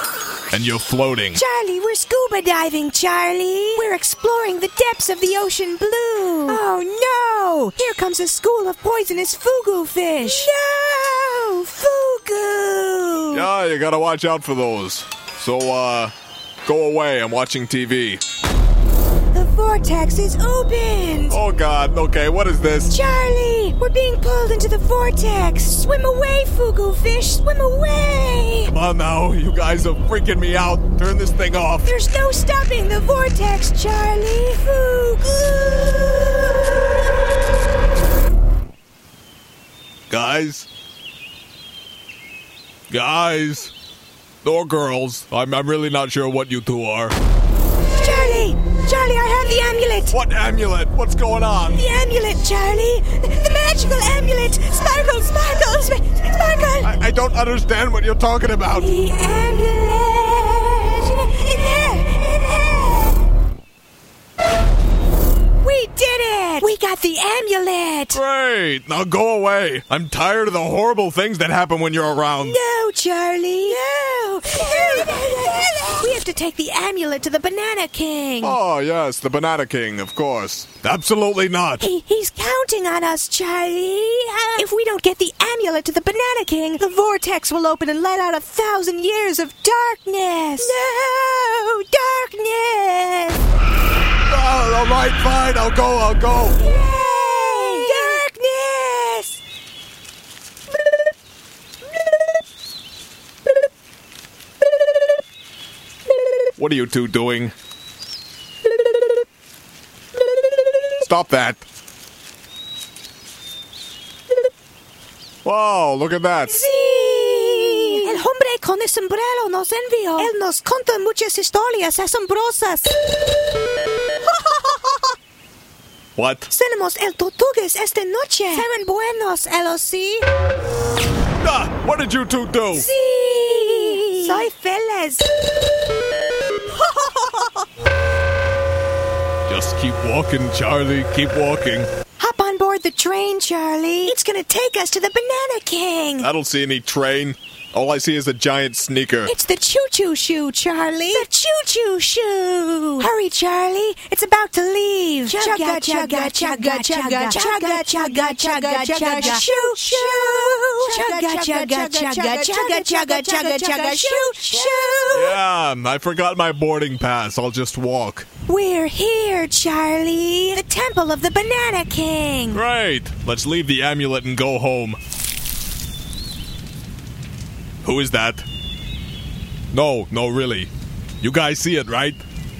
S8: And you're floating.
S17: Charlie, we're scuba diving, Charlie. We're exploring the depths of the ocean blue. Oh, no. Here comes a school of poisonous fugu fish. No, fugu.
S8: Yeah, you gotta watch out for those. So, uh, go away. I'm watching T V.
S17: The vortex is opened.
S8: Oh, God. Okay, what is this?
S17: Charlie, we're being pulled into the vortex. Swim away, fugu fish. Swim away.
S8: Come on now. You guys are freaking me out. Turn this thing off.
S17: There's no stopping the vortex, Charlie. Fugu.
S8: Guys? Guys? Or girls. I'm, I'm really not sure what you two are.
S17: Charlie! Charlie, I have the amulet!
S8: What amulet? What's going on?
S17: The amulet, Charlie! The, the magical amulet! Sparkle, sparkle, sp- sparkle!
S8: I, I don't understand what you're talking about.
S17: The amulet! In there! In there! We did it! We got the amulet!
S8: Great! Now go away. I'm tired of the horrible things that happen when you're around.
S17: No, Charlie! No! We have to take the amulet to the Banana King!
S8: Oh, yes, the Banana King, of course. Absolutely not.
S17: He, he's counting on us, Charlie. Uh, if we don't get the amulet to the Banana King, the vortex will open and let out a thousand years of darkness. No, darkness.
S8: Oh, all right, fine. I'll go. I'll go.
S17: Yay! Darkness.
S8: What are you two doing? Stop that. Wow, look at that.
S17: Sí. El hombre con el sombrero nos envió. Él nos contó muchas historias asombrosas.
S18: What?
S17: Tenemos el tortugas esta noche. Seven buenos, L O C.
S18: Ah, what did you two do?
S17: Sí. Soy Feliz.
S18: Just keep walking, Charlie. Keep walking.
S17: Hop on board the train, Charlie. It's gonna take us to the Banana King.
S18: I don't see any train. All I see is a giant sneaker.
S17: It's the choo-choo shoe, Charlie. The choo-choo shoe. Hurry, Charlie. It's about to leave. Chugga, chugga, chugga, chugga, chugga, chugga, chugga, chugga, shoo, shoo. Chugga, chugga, chugga, chugga, chugga, chugga, chugga, shoo, shoo.
S18: Yeah, I forgot my boarding pass. I'll just walk.
S17: We're here, Charlie. The Temple of the Banana King.
S18: Great. Let's leave the amulet and go home. Who is that? No, no, really. You guys see it, right?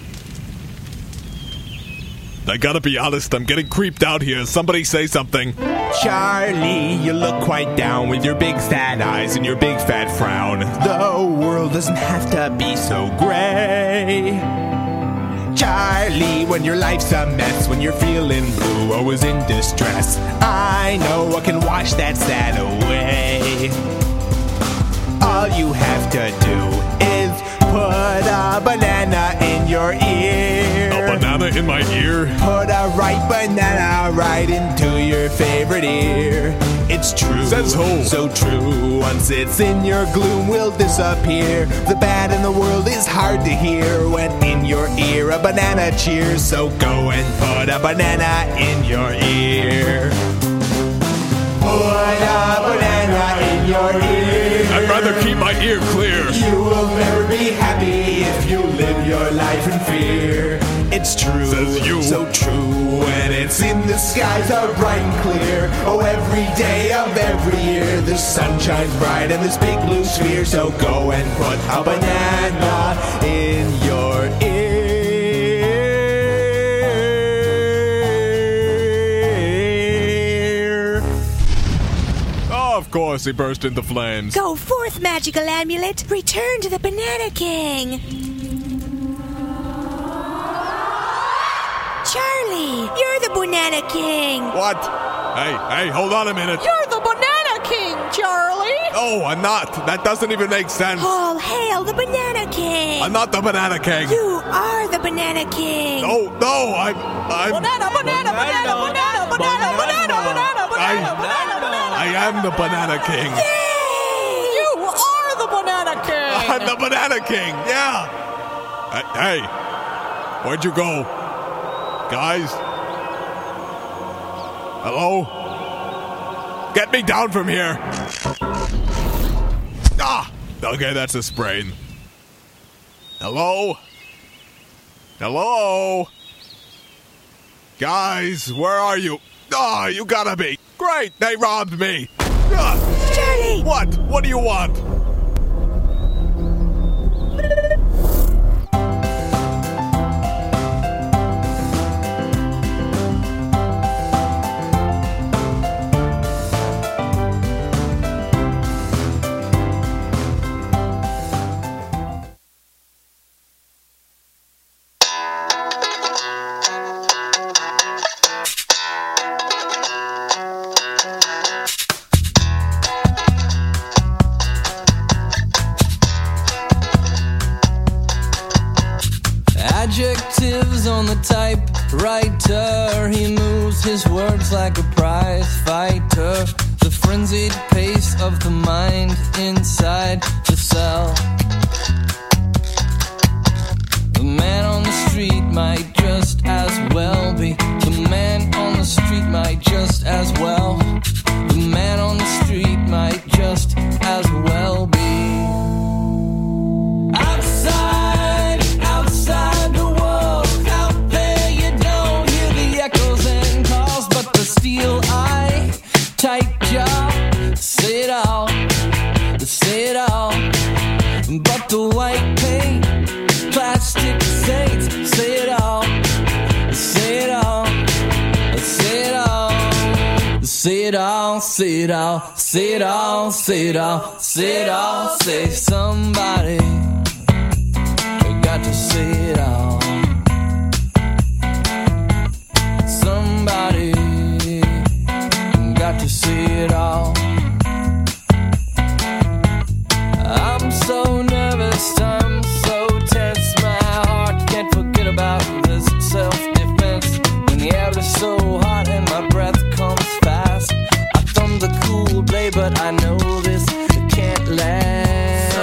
S18: I gotta be honest, I'm getting creeped out here. Somebody say something.
S8: Charlie, you look quite down with your big sad eyes and your big fat frown. The world doesn't have to be so gray. Charlie, when your life's a mess, when you're feeling blue or was in distress, I know I can wash that sad away. All you have to do is put a banana in your ear.
S18: A banana in my ear?
S8: Put a ripe banana right into your favorite ear. It's true.
S18: Says who?
S8: So true. Once it's in your gloom, will disappear. The bad in the world is hard to hear when in your ear a banana cheers. So go and put a banana in your ear. Put a banana in your ear.
S18: I'd rather keep my ear clear.
S8: You will never be happy if you live your life in fear. It's true,
S18: says you.
S8: So true. When it's in the skies are bright and clear. Oh, every day of every year the sun shines bright in this big blue sphere. So go and put a banana in your ear.
S18: Of course, he burst into flames.
S17: Go forth, magical amulet. Return to the Banana King. Charlie, you're the Banana King.
S18: What? Hey, hey, hold on a minute.
S15: You're the Banana King, Charlie.
S18: No, I'm not. That doesn't even make sense.
S17: All hail the Banana King.
S18: I'm not the Banana King.
S17: You are the Banana King.
S18: No, no, I'm... I'm...
S15: Banana, banana, banana, banana, banana, banana, banana, banana, banana.
S18: I am the Banana King.
S15: Yay! You are the Banana King.
S18: I'm the Banana King, yeah. Uh, hey, where'd you go? Guys? Hello? Get me down from here. Ah! Okay, that's a sprain. Hello? Hello? Guys, where are you? Ah, oh, you gotta be. Great, they robbed me. Ah.
S17: Charlie!
S18: What? What do you want?
S19: Adjectives on the typewriter. He moves his words like a prize fighter. The frenzied pace of the mind inside the cell. The man on the street might just as well be. The man on the street might just as well. The man on the street might just as well be. Outside, outside the walls, out there you don't hear the echoes and calls, but the steel eye, tight jaw, say it all, say it all. But the white paint, plastic saints, say it all, say it all, say it all. Say it all, say it all, say it all, say it all, say it all, say somebody. Got to say it all. Somebody but I know this can't last.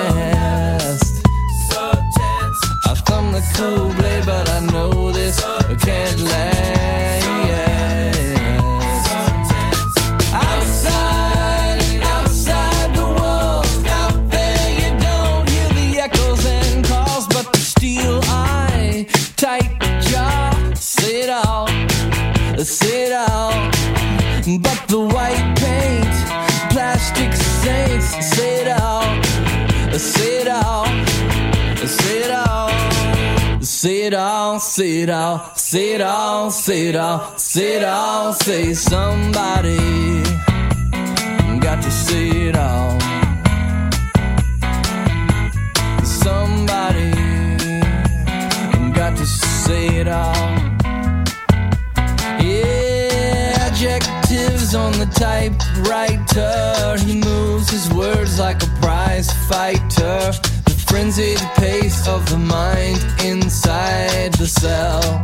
S19: So tense. I thumb the cool blade, but I know this can't last. Outside, outside the walls, out there you don't hear the echoes and calls, but the steel eye, tight jaw, say it all, say it all. But the white paint, plastic saints, say it all, say it all, say it all. Say it all, say it all, say it all, say it all, say it all, say somebody got to say it all. Somebody got to say it all. Yeah, adjectives on the typewriter. He moves his words like a prize fighter. Frenzied pace of the mind inside the cell.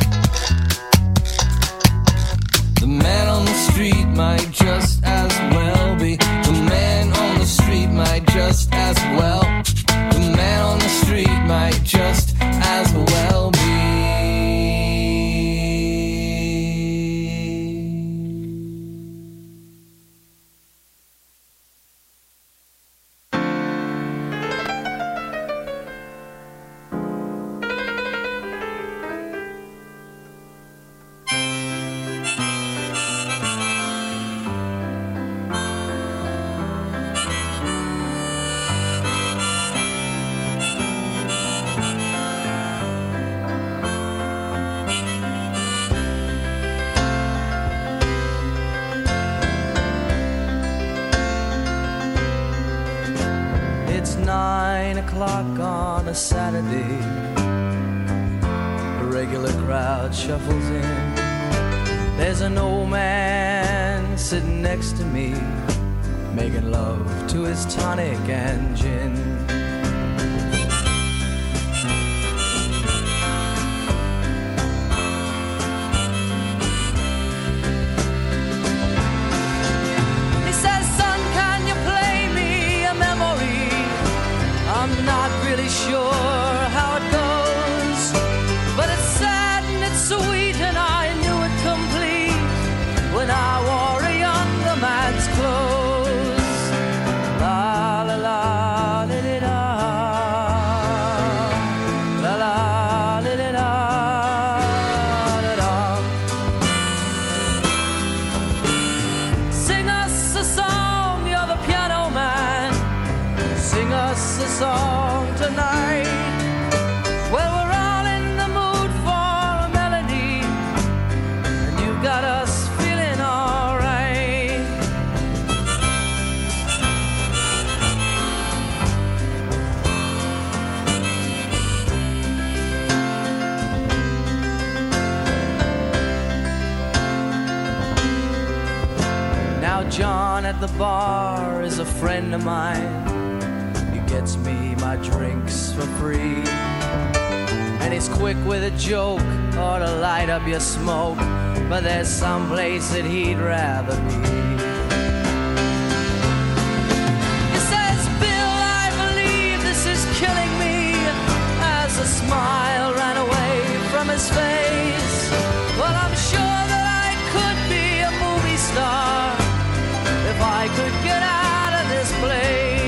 S19: The man on the street might just as well be. The man on the street might just as well. The man on the street might just as well be.
S16: Nine o'clock on a Saturday, a regular crowd shuffles in. There's an old man sitting next to me, making love to his tonic and gin.
S19: He says, son, can you play me a memory? I'm not really sure how it goes, but it's sad and it's sweet, and I knew it complete when I wore a younger man's clothes. La la la li li da, la la li li da da da. Sing us a song, you're the piano man. Sing us a song tonight. Well, we're all in the mood for a melody, and you've got us feeling alright.
S16: Now John at the bar is a friend of mine. Gets me my drinks for free, and he's quick with a joke or to light up your smoke, but there's some place that he'd rather be.
S19: He says, Bill, I believe this is killing me, as a smile ran away from his face. Well, I'm sure that I could be a movie star if I could get out of this place.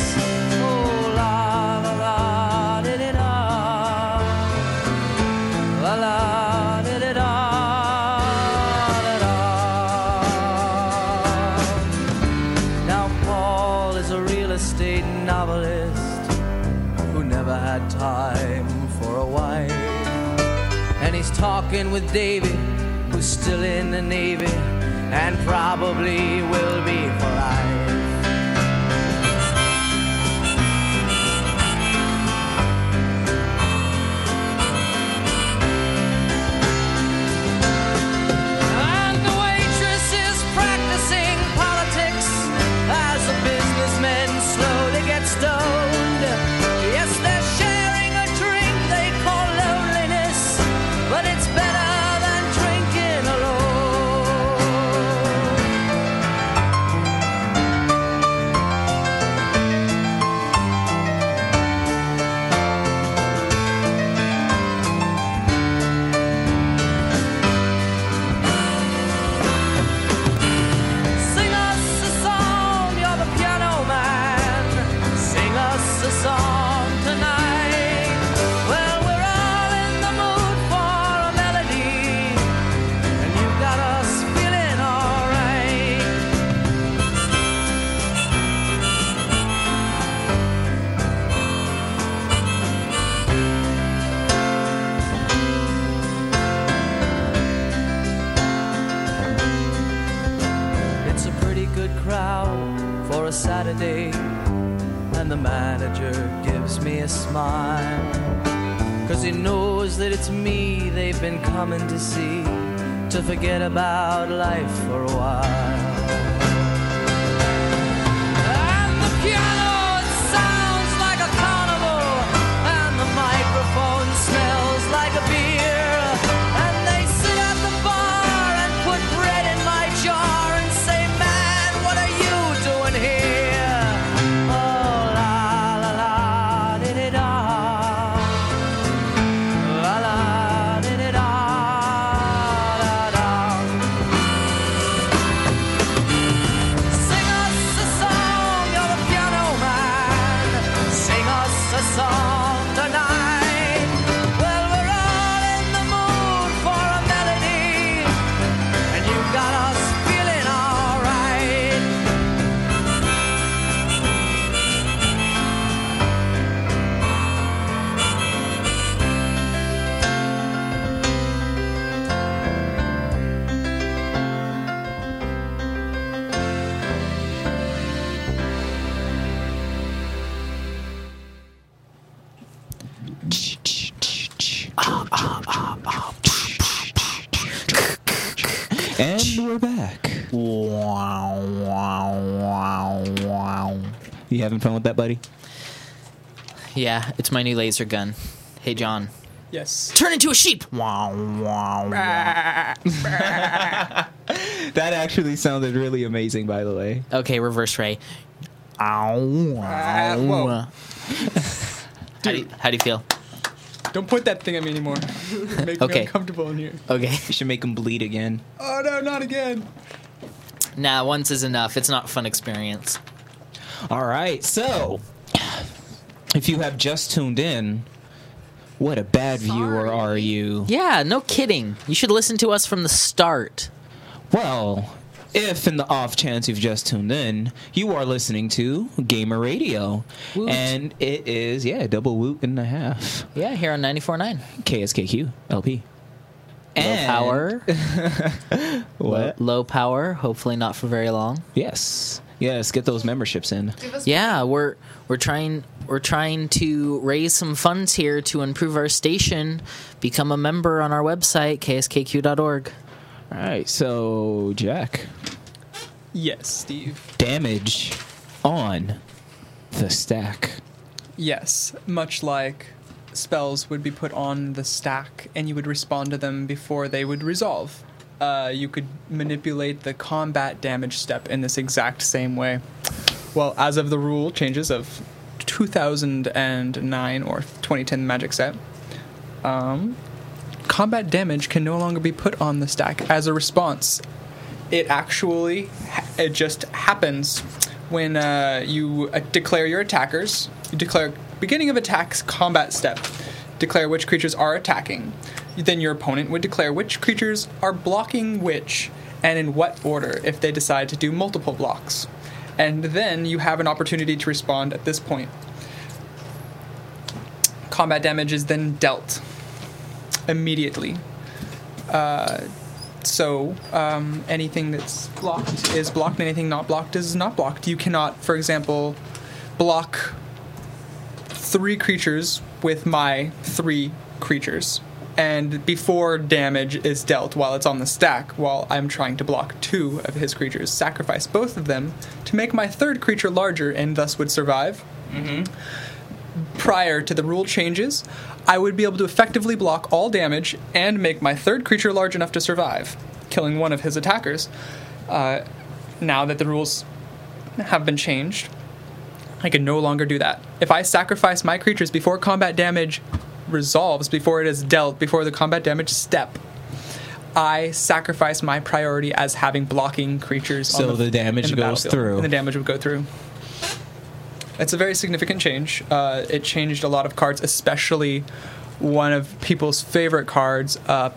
S16: Time for a wife, and he's talking with David, who's still in the Navy and probably will be for life.
S19: And the waitress is practicing politics as the businessmen slowly get stoned. Yes, they're sharing a drink they call loneliness, but it's better than drinking alone.
S16: a Saturday, and the manager gives me a smile, 'cause he knows that it's me they've been coming to see, to forget about life for a while. And the piano sounds like a carnival, and the microphone smells like a beer, and they sit at the bar and put bread in my jar and say, man, what are you doing here? Oh, la, la, la, di-di-da. La, la, di-di-da, da-da. Sing us a song, you're the piano man. Sing us a song tonight. Well, we're all in the mood for a melody, and you got us feeling alright.
S1: And we're back.
S2: Wow, wow, wow, wow.
S1: You having fun with that, buddy?
S2: Yeah, it's my new laser gun. Hey, John.
S3: Yes.
S2: Turn into a sheep. Wow, wow, wow.
S1: That actually sounded really amazing, by the way.
S2: Okay, reverse Ray. Ow,
S3: Uh, whoa.
S2: wow. How do, you, how do you feel?
S3: Don't point that thing at me anymore. Make
S2: Okay.
S3: me uncomfortable in here.
S2: Okay.
S1: You should make him bleed again.
S3: Oh no, not again.
S2: Nah, once is enough. It's not a fun experience.
S1: All right, so if you have just tuned in, what a bad viewer are you?
S2: Yeah, no kidding. You should listen to us from the start.
S1: Well, if in the off chance you've just tuned in, you are listening to Gamer Radio.
S2: Woot.
S1: And it is, yeah, double woot and a half.
S2: Yeah, here on ninety-four point nine.
S1: K S K Q L P.
S2: Low
S1: And-
S2: power.
S1: What?
S2: Low, low power, hopefully not for very long.
S1: Yes. Yes, get those memberships in.
S2: Yeah, we're we're trying we're trying to raise some funds here to improve our station. Become a member on our website, K S K Q dot org.
S1: All right, so Jack,
S3: Yes, Steve.
S1: damage on the stack.
S3: Yes, much like spells would be put on the stack and you would respond to them before they would resolve. Uh, you could manipulate the combat damage step in this exact same way. Well, as of the rule changes of two thousand nine or twenty ten magic set, um, combat damage can no longer be put on the stack as a response. It actually, ha- it just happens when uh, you uh, declare your attackers. You declare beginning of attacks combat step. Declare which creatures are attacking. Then your opponent would declare which creatures are blocking which, and in what order if they decide to do multiple blocks. And then you have an opportunity to respond at this point. Combat damage is then dealt immediately. Uh, so um, anything that's blocked is blocked, and anything not blocked is not blocked. You cannot, for example, block three creatures with my three creatures, and before damage is dealt while it's on the stack, while I'm trying to block two of his creatures, sacrifice both of them to make my third creature larger and thus would survive.
S1: Mm-hmm.
S3: Prior to the rule changes, I would be able to effectively block all damage and make my third creature large enough to survive, killing one of his attackers. Uh, now that the rules have been changed, I can no longer do that. If I sacrifice my creatures before combat damage resolves, before it is dealt, before the combat damage step, I sacrifice my priority as having blocking creatures.
S1: So
S3: on the,
S1: the damage
S3: in the
S1: goes
S3: battlefield,
S1: through.
S3: And the damage would go through. It's a very significant change. Uh, it changed a lot of cards, especially one of people's favorite cards, uh,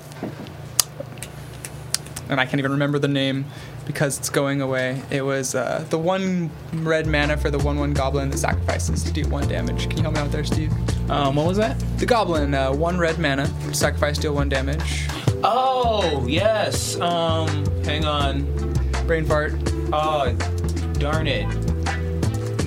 S3: and I can't even remember the name because it's going away. It was uh, the one red mana for the one one goblin that sacrifices to do one damage. Can you help me out there, Steve?
S1: Um, what was that?
S3: The goblin, uh, one red mana, sacrifice, deal one damage.
S1: Oh, yes. Um, hang on.
S3: Brain fart.
S1: Oh, darn it.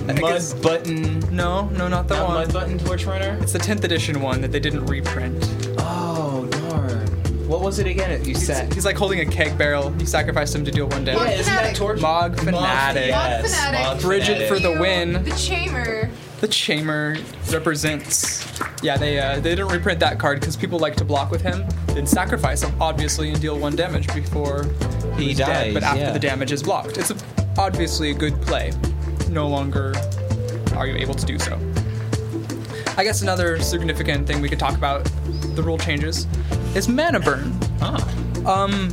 S1: Mud button.
S3: No, no, not the
S1: Not
S3: one.
S1: Mud button torch runner.
S3: It's the tenth edition one that they didn't reprint.
S1: Oh darn! What was it again? You
S3: He's,
S1: said
S3: he's like holding a keg barrel. You sacrifice him to deal one damage.
S1: Yeah, isn't that torch?
S3: Mog Fanatic.
S1: Yes,
S4: Fanatic.
S1: Mog
S3: Bridget
S1: Fanatic.
S3: for the win.
S4: The Chamber.
S3: The Chamber represents. Yeah, they uh, they didn't reprint that card because people like to block with him. Then sacrifice him, obviously, and deal one damage before he,
S1: He
S3: was
S1: dies,
S3: dead. But after
S1: yeah.
S3: the damage is blocked, it's a, obviously a good play. No longer are you able to do so. I guess another significant thing we could talk about the rule changes is mana burn.
S1: Ah.
S3: Um,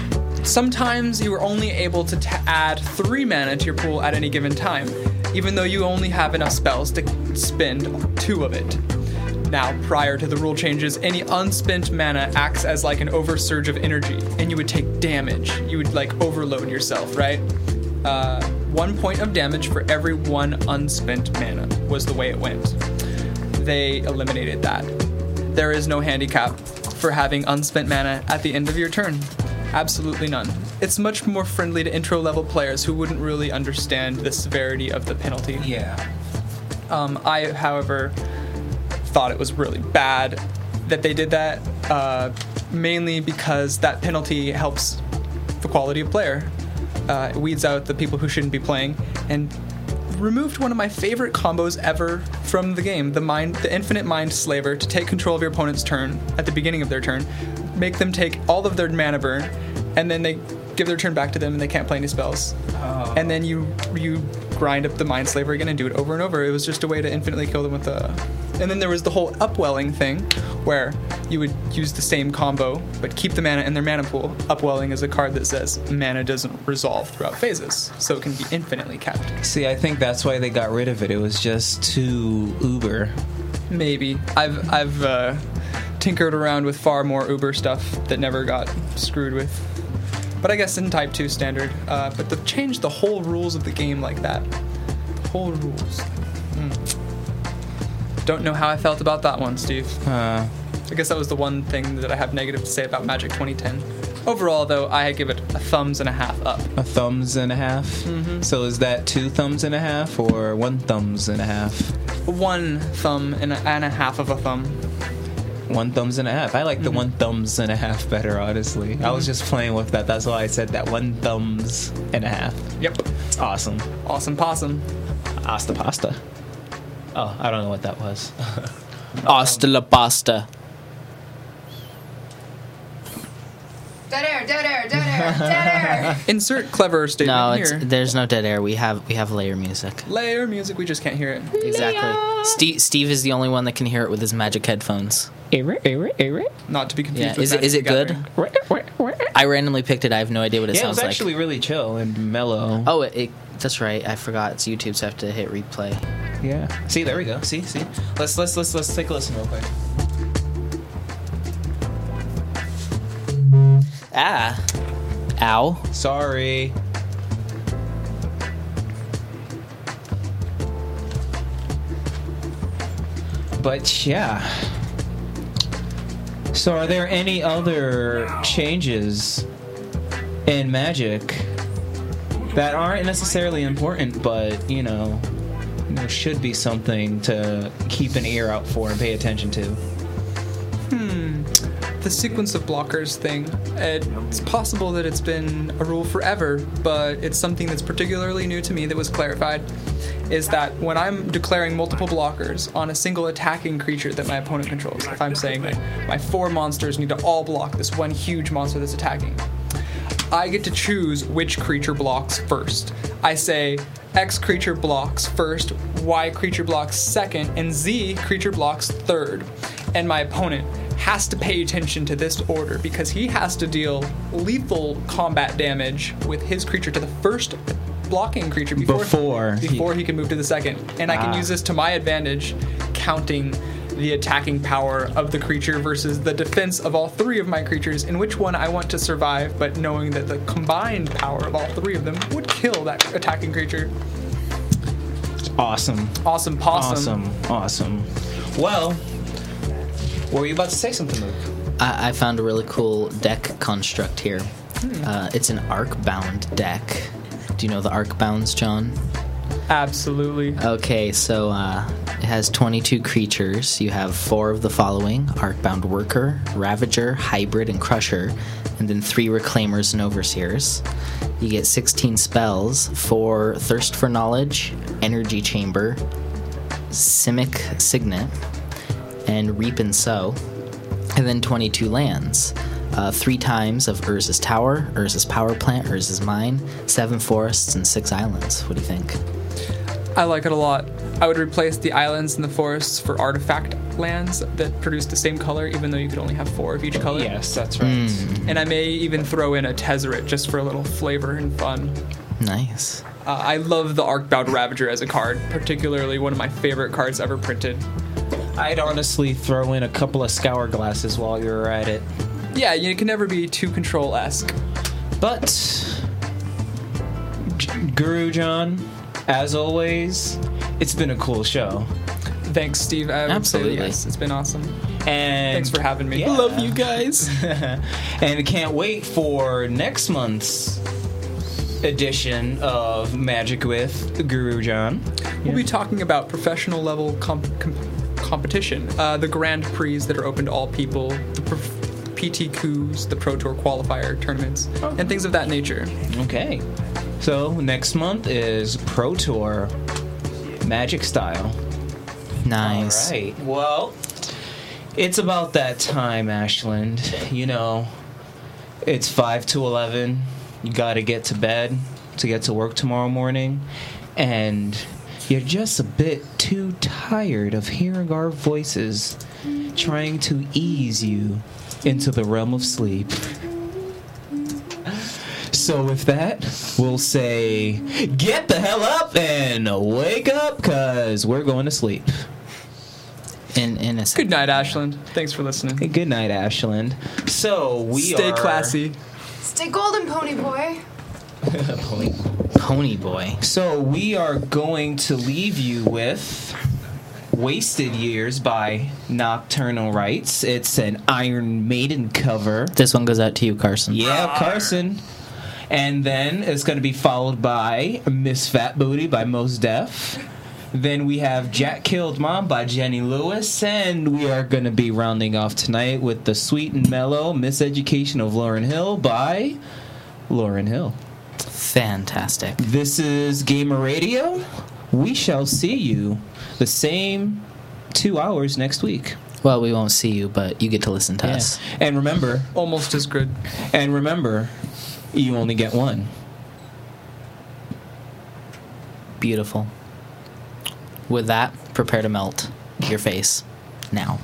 S3: sometimes you are only able to ta add three mana to your pool at any given time, even though you only have enough spells to spend two of it. Now, prior to the rule changes, any unspent mana acts as like an oversurge of energy, and you would take damage. You would like overload yourself, right? Uh, one point of damage for every one unspent mana was the way it went. They eliminated that. There is no handicap for having unspent mana at the end of your turn. Absolutely none. It's much more friendly to intro level players who wouldn't really understand the severity of the penalty.
S1: Yeah.
S3: Um, I, however, thought it was really bad that they did that, uh, mainly because that penalty helps the quality of player. Uh, it weeds out the people who shouldn't be playing, and removed one of my favorite combos ever from the game, the mind, the Infinite Mind Slaver, to take control of your opponent's turn at the beginning of their turn, make them take all of their mana burn, and then they give their turn back to them and they can't play any spells.
S1: Oh.
S3: And then you you grind up the Mind Slaver again and do it over and over. It was just a way to infinitely kill them with the... And then there was the whole Upwelling thing, where you would use the same combo, but keep the mana in their mana pool. Upwelling is a card that says mana doesn't resolve throughout phases, so it can be infinitely kept.
S1: See, I think that's why they got rid of it. It was just too uber.
S3: Maybe. I've I've uh, tinkered around with far more Uber stuff that never got screwed with. But I guess in Type two standard. Uh, but to change the whole rules of the game like that. The whole rules. Mm. Don't know how I felt about that one, Steve.
S1: Uh,
S3: I guess that was the one thing that I have negative to say about Magic twenty ten. Overall, though, I give it a thumbs and a half up.
S1: a thumbs and a half?
S3: Mhm.
S1: So is that two thumbs and a half or one thumbs and a half?
S3: One thumb and a, and a half of a thumb.
S1: One thumbs and a half. I like the
S3: Mhm.
S1: one thumbs and a half better, honestly. I was just playing with that. That's why I said that. One thumbs and a half.
S3: Yep.
S1: It's awesome.
S3: Awesome possum.
S1: Asta pasta. Oh, I don't know what that was.
S2: Hasta la pasta.
S4: Dead air, dead air, dead air, dead air.
S3: Insert clever statement
S2: No, it's,
S3: here.
S2: there's no dead air. We have we have layer music.
S3: Layer music, we just can't hear it.
S2: Exactly. Steve Steve is the only one that can hear it with his magic headphones.
S3: Not to be confused
S2: Yeah,
S3: with
S2: is it is it
S3: Magic
S2: good?
S3: Gathering.
S2: I randomly picked it. I have no idea what it
S1: Yeah, it
S2: sounds
S1: was
S2: like.
S1: actually really chill and mellow.
S2: Oh, it, it that's right. I forgot it's YouTube, so I have to hit replay.
S1: Yeah. See, there we go. See, see. Let's let's let's let's take a listen real quick.
S2: Ah. Ow.
S1: Sorry. But yeah. So are there any other changes in Magic that aren't necessarily important, but you know, you know, should be something to keep an ear out for and pay attention to?
S3: Hmm. The sequence of blockers thing. It's possible that it's been a rule forever, but it's something that's particularly new to me that was clarified. Is that when I'm declaring multiple blockers on a single attacking creature that my opponent controls, if I'm saying like my four monsters need to all block this one huge monster that's attacking, I get to choose which creature blocks first. I say X creature blocks first, Y creature blocks second, and Z creature blocks third. And my opponent has to pay attention to this order because he has to deal lethal combat damage with his creature to the first blocking creature before
S1: Before he-
S3: before he can move to the second. And I can
S1: Ah.
S3: use this to my advantage, counting the attacking power of the creature versus the defense of all three of my creatures, in which one I want to survive, but knowing that the combined power of all three of them would kill that attacking creature.
S1: Awesome.
S3: Awesome possum.
S1: Awesome. Awesome. Well, what were you about to say something, Luke?
S2: I, I found a really cool deck construct here. Uh, it's an arc bound deck. Do you know the arc bounds, John?
S3: Absolutely.
S2: Okay, so uh, it has twenty-two creatures. You have four of the following: Arcbound Worker, Ravager, Hybrid, and Crusher, and then three Reclaimers and Overseers. You get sixteen spells: four Thirst for Knowledge, Energy Chamber, Simic Signet, and Reap and Sow, and then twenty-two lands. Uh, three times of Urza's Tower, Urza's Power Plant, Urza's Mine, seven forests, and six islands. What do you think?
S3: I like it a lot. I would replace the islands and the forests for artifact lands that produce the same color, even though you could only have four of each color.
S1: Yes, that's right.
S2: Mm.
S3: And I may even throw in a Tezzeret just for a little flavor and fun.
S2: Nice.
S3: Uh, I love the Arcbound Ravager as a card, particularly one of my favorite cards ever printed.
S1: I'd honestly throw in a couple of Scour Glasses while you're at it.
S3: Yeah, you can never be too control-esque.
S1: But, G- Guru John, as always, it's been a cool show.
S3: Thanks, Steve. I would
S2: Absolutely.
S3: say yes, it's been awesome.
S1: And
S3: Thanks for having me.
S1: Yeah.
S3: Love you guys.
S1: And can't wait for next month's edition of Magic with Guru John.
S3: We'll be talking about professional level comp- com- competition, uh, the Grand Prix that are open to all people, the prof- P T Qs, the Pro Tour qualifier tournaments,
S1: Oh.
S3: and things of that nature.
S1: Okay. So next month is Pro Tour Magic style.
S2: Nice.
S1: All right. Well, it's about that time, Ashland. You know, it's five to eleven. You got to get to bed to get to work tomorrow morning. And you're just a bit too tired of hearing our voices trying to ease you into the realm of sleep. So with that, we'll say, get the hell up and wake up, because we're going to sleep.
S2: In, in a
S3: Good night, Ashland. Thanks for listening.
S1: Hey, good night, Ashland. So we
S3: Stay
S1: are...
S3: classy.
S4: Stay golden, pony boy.
S1: Pony.
S2: Pony boy.
S1: So we are going to leave you with Wasted Years by Nocturnal Rites. It's an Iron Maiden cover.
S2: This one goes out to you, Carson.
S1: Yeah, Carson. And then it's going to be followed by Miss Fat Booty by Mos Def. Then we have Jack Killed Mom by Jenny Lewis. And we are going to be rounding off tonight with the sweet and mellow Miseducation of Lauryn Hill by Lauryn Hill.
S2: Fantastic.
S1: This is Gamer Radio. We shall see you the same two hours next week.
S2: Well, we won't see you, but you get to listen to
S1: Yeah.
S2: us.
S1: And remember,
S3: Almost as good.
S1: and remember, you only get one.
S2: Beautiful. With that, prepare to melt your face now.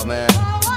S20: out, man.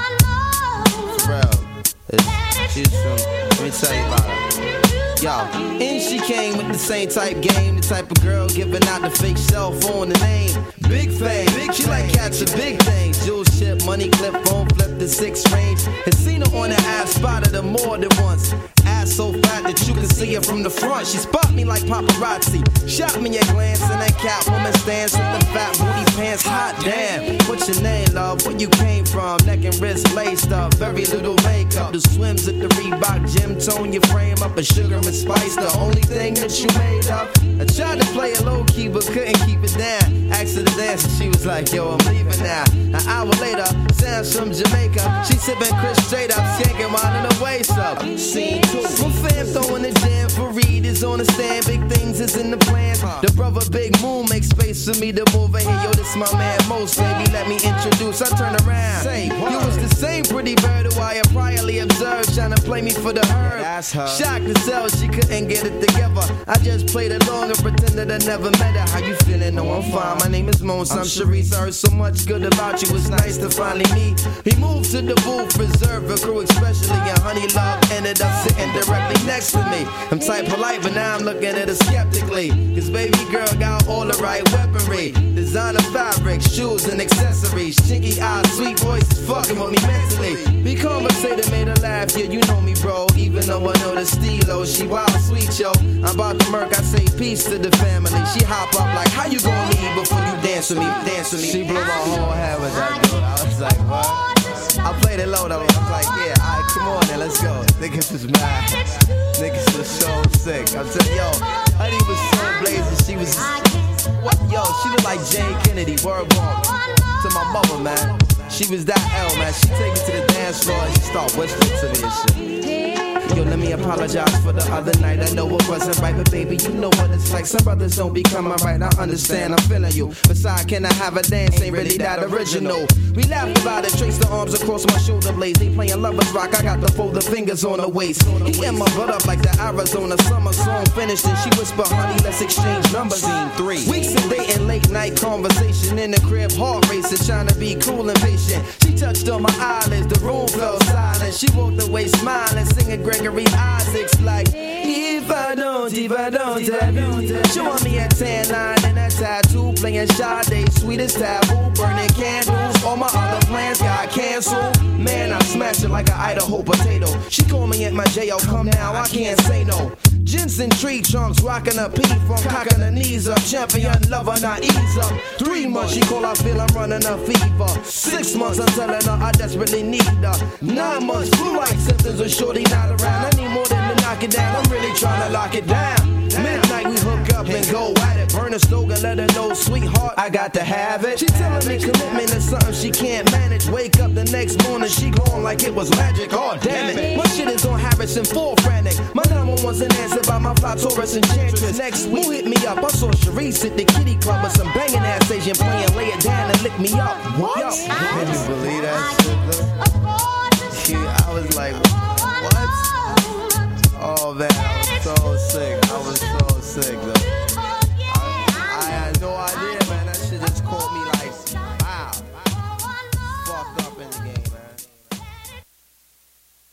S20: For real. It's, she's from, let me tell you about her. Yo, and she came with the same type game, the type of girl giving out the fake cell phone, the name. Big fame, big she like catching big things. Jewel ship, money clip, phone flip, the six range. Had seen her on the ass, spotted her more than once. Ass so fat that you can see her from the front. She spot me like paparazzi. Shot me a glance and that Catwoman stands with the fat booty pants. Hot damn. What's your name, love? Where you came from? Neck and wrist laced up. Very little makeup. The swims at the Reebok gym. Tone your frame up a sugar and spice. The only thing that you made up. I tried to play it low key but couldn't keep it down. Asked her to dance and she was like, yo, I'm leaving now. An hour later, Sam's from Jamaica. She sipping Chris straight up, skanking while in the waist up. Scene two. My fam throwing the jam for Reed is on the stand. Big things is in the plans. The brother Big Moon makes space for me to move in here. Yo, this my man Most, baby. Let me introduce. I turn around. Say, you was the same pretty bird who I had priorly observed, trying to play me for the herb. That's her. Shocked to sell, she couldn't get it together. I just played along and pretended I never met her. How you feeling? No, I'm fine. My name is Mons. I'm Sharice. I heard so much good about you. It's nice to finally meet. He moved to the booth, reserve a crew, especially and Honey Love ended up sitting directly next to me. I'm type polite, but now I'm looking at her skeptically. Cause baby girl got all the right weaponry. Designer fabrics, shoes and accessories. Chinky eyes, sweet voice is fucking with me mentally. We conversated, made her laugh, yeah, you know me, bro. Even though I know the stilo, she wild sweet, yo. I'm about to murk, I say peace to the family. She hop up like, how you gonna leave before you dance with me, dance with me? She blew my whole head with that dude. I was like, what? I played it low though. I was like, yeah, alright, come on then, let's go. Niggas was mad. Niggas was so sick. I said, yo, Honey was so blazing. She was, what? Yo, she looked like Jane Kennedy, word walk. To my mother, man. She was that L, man. She take me to the dance floor and she start whispering to me and shit. Yo, let me apologize for the other night. I know it wasn't right, but baby, you know what it's like. Some brothers don't be coming right. I understand, I'm feeling you. Besides, can I have a dance? Ain't really that original. We laughed about it, traced the arms across my shoulder blades. They playing lovers rock, I got the folded fingers on the waist. He in my butt up like the Arizona summer song finished. And she whispered, honey, let's exchange numbers. Scene three. Weeks of dating, late night conversation in the crib, heart racing, trying to be cool and patient. She touched on my eyelids, the room fell silent. She walked away smiling, singing Gregory Isaacs like, if I don't, if I don't have you. She want me a tan line and a tattoo, playing Sade, sweetest taboo, burning candles. All my other plans got canceled. Man, I smashed it like an Idaho potato. She called me at my J O, come now, I can't say no. Jensen tree trunks, rocking a P from cocking her knees up. Champion lover, not ease up. Three months, she call, I feel I'm running a fever. Six months, I'm telling her I desperately need her. Nine months, flu-like symptoms with shorty not around. I need more than to knock it down, I'm really trying to lock it down. Midnight, we hook up and go at it. Burn a slogan, let her know, sweetheart, I got to have it. She telling me commitment is something she can't manage. Wake up the next morning, she glowing like it was magic. Oh, damn it. My shit is on Harrison, full frantic. My number one's an answer by my fly Taurus enchantress. Next week, who hit me up? I saw Sharice at the kitty club with some banging ass Asian playing Lay It Down and Lick Me Up. What? Yo, can you believe that shit, though?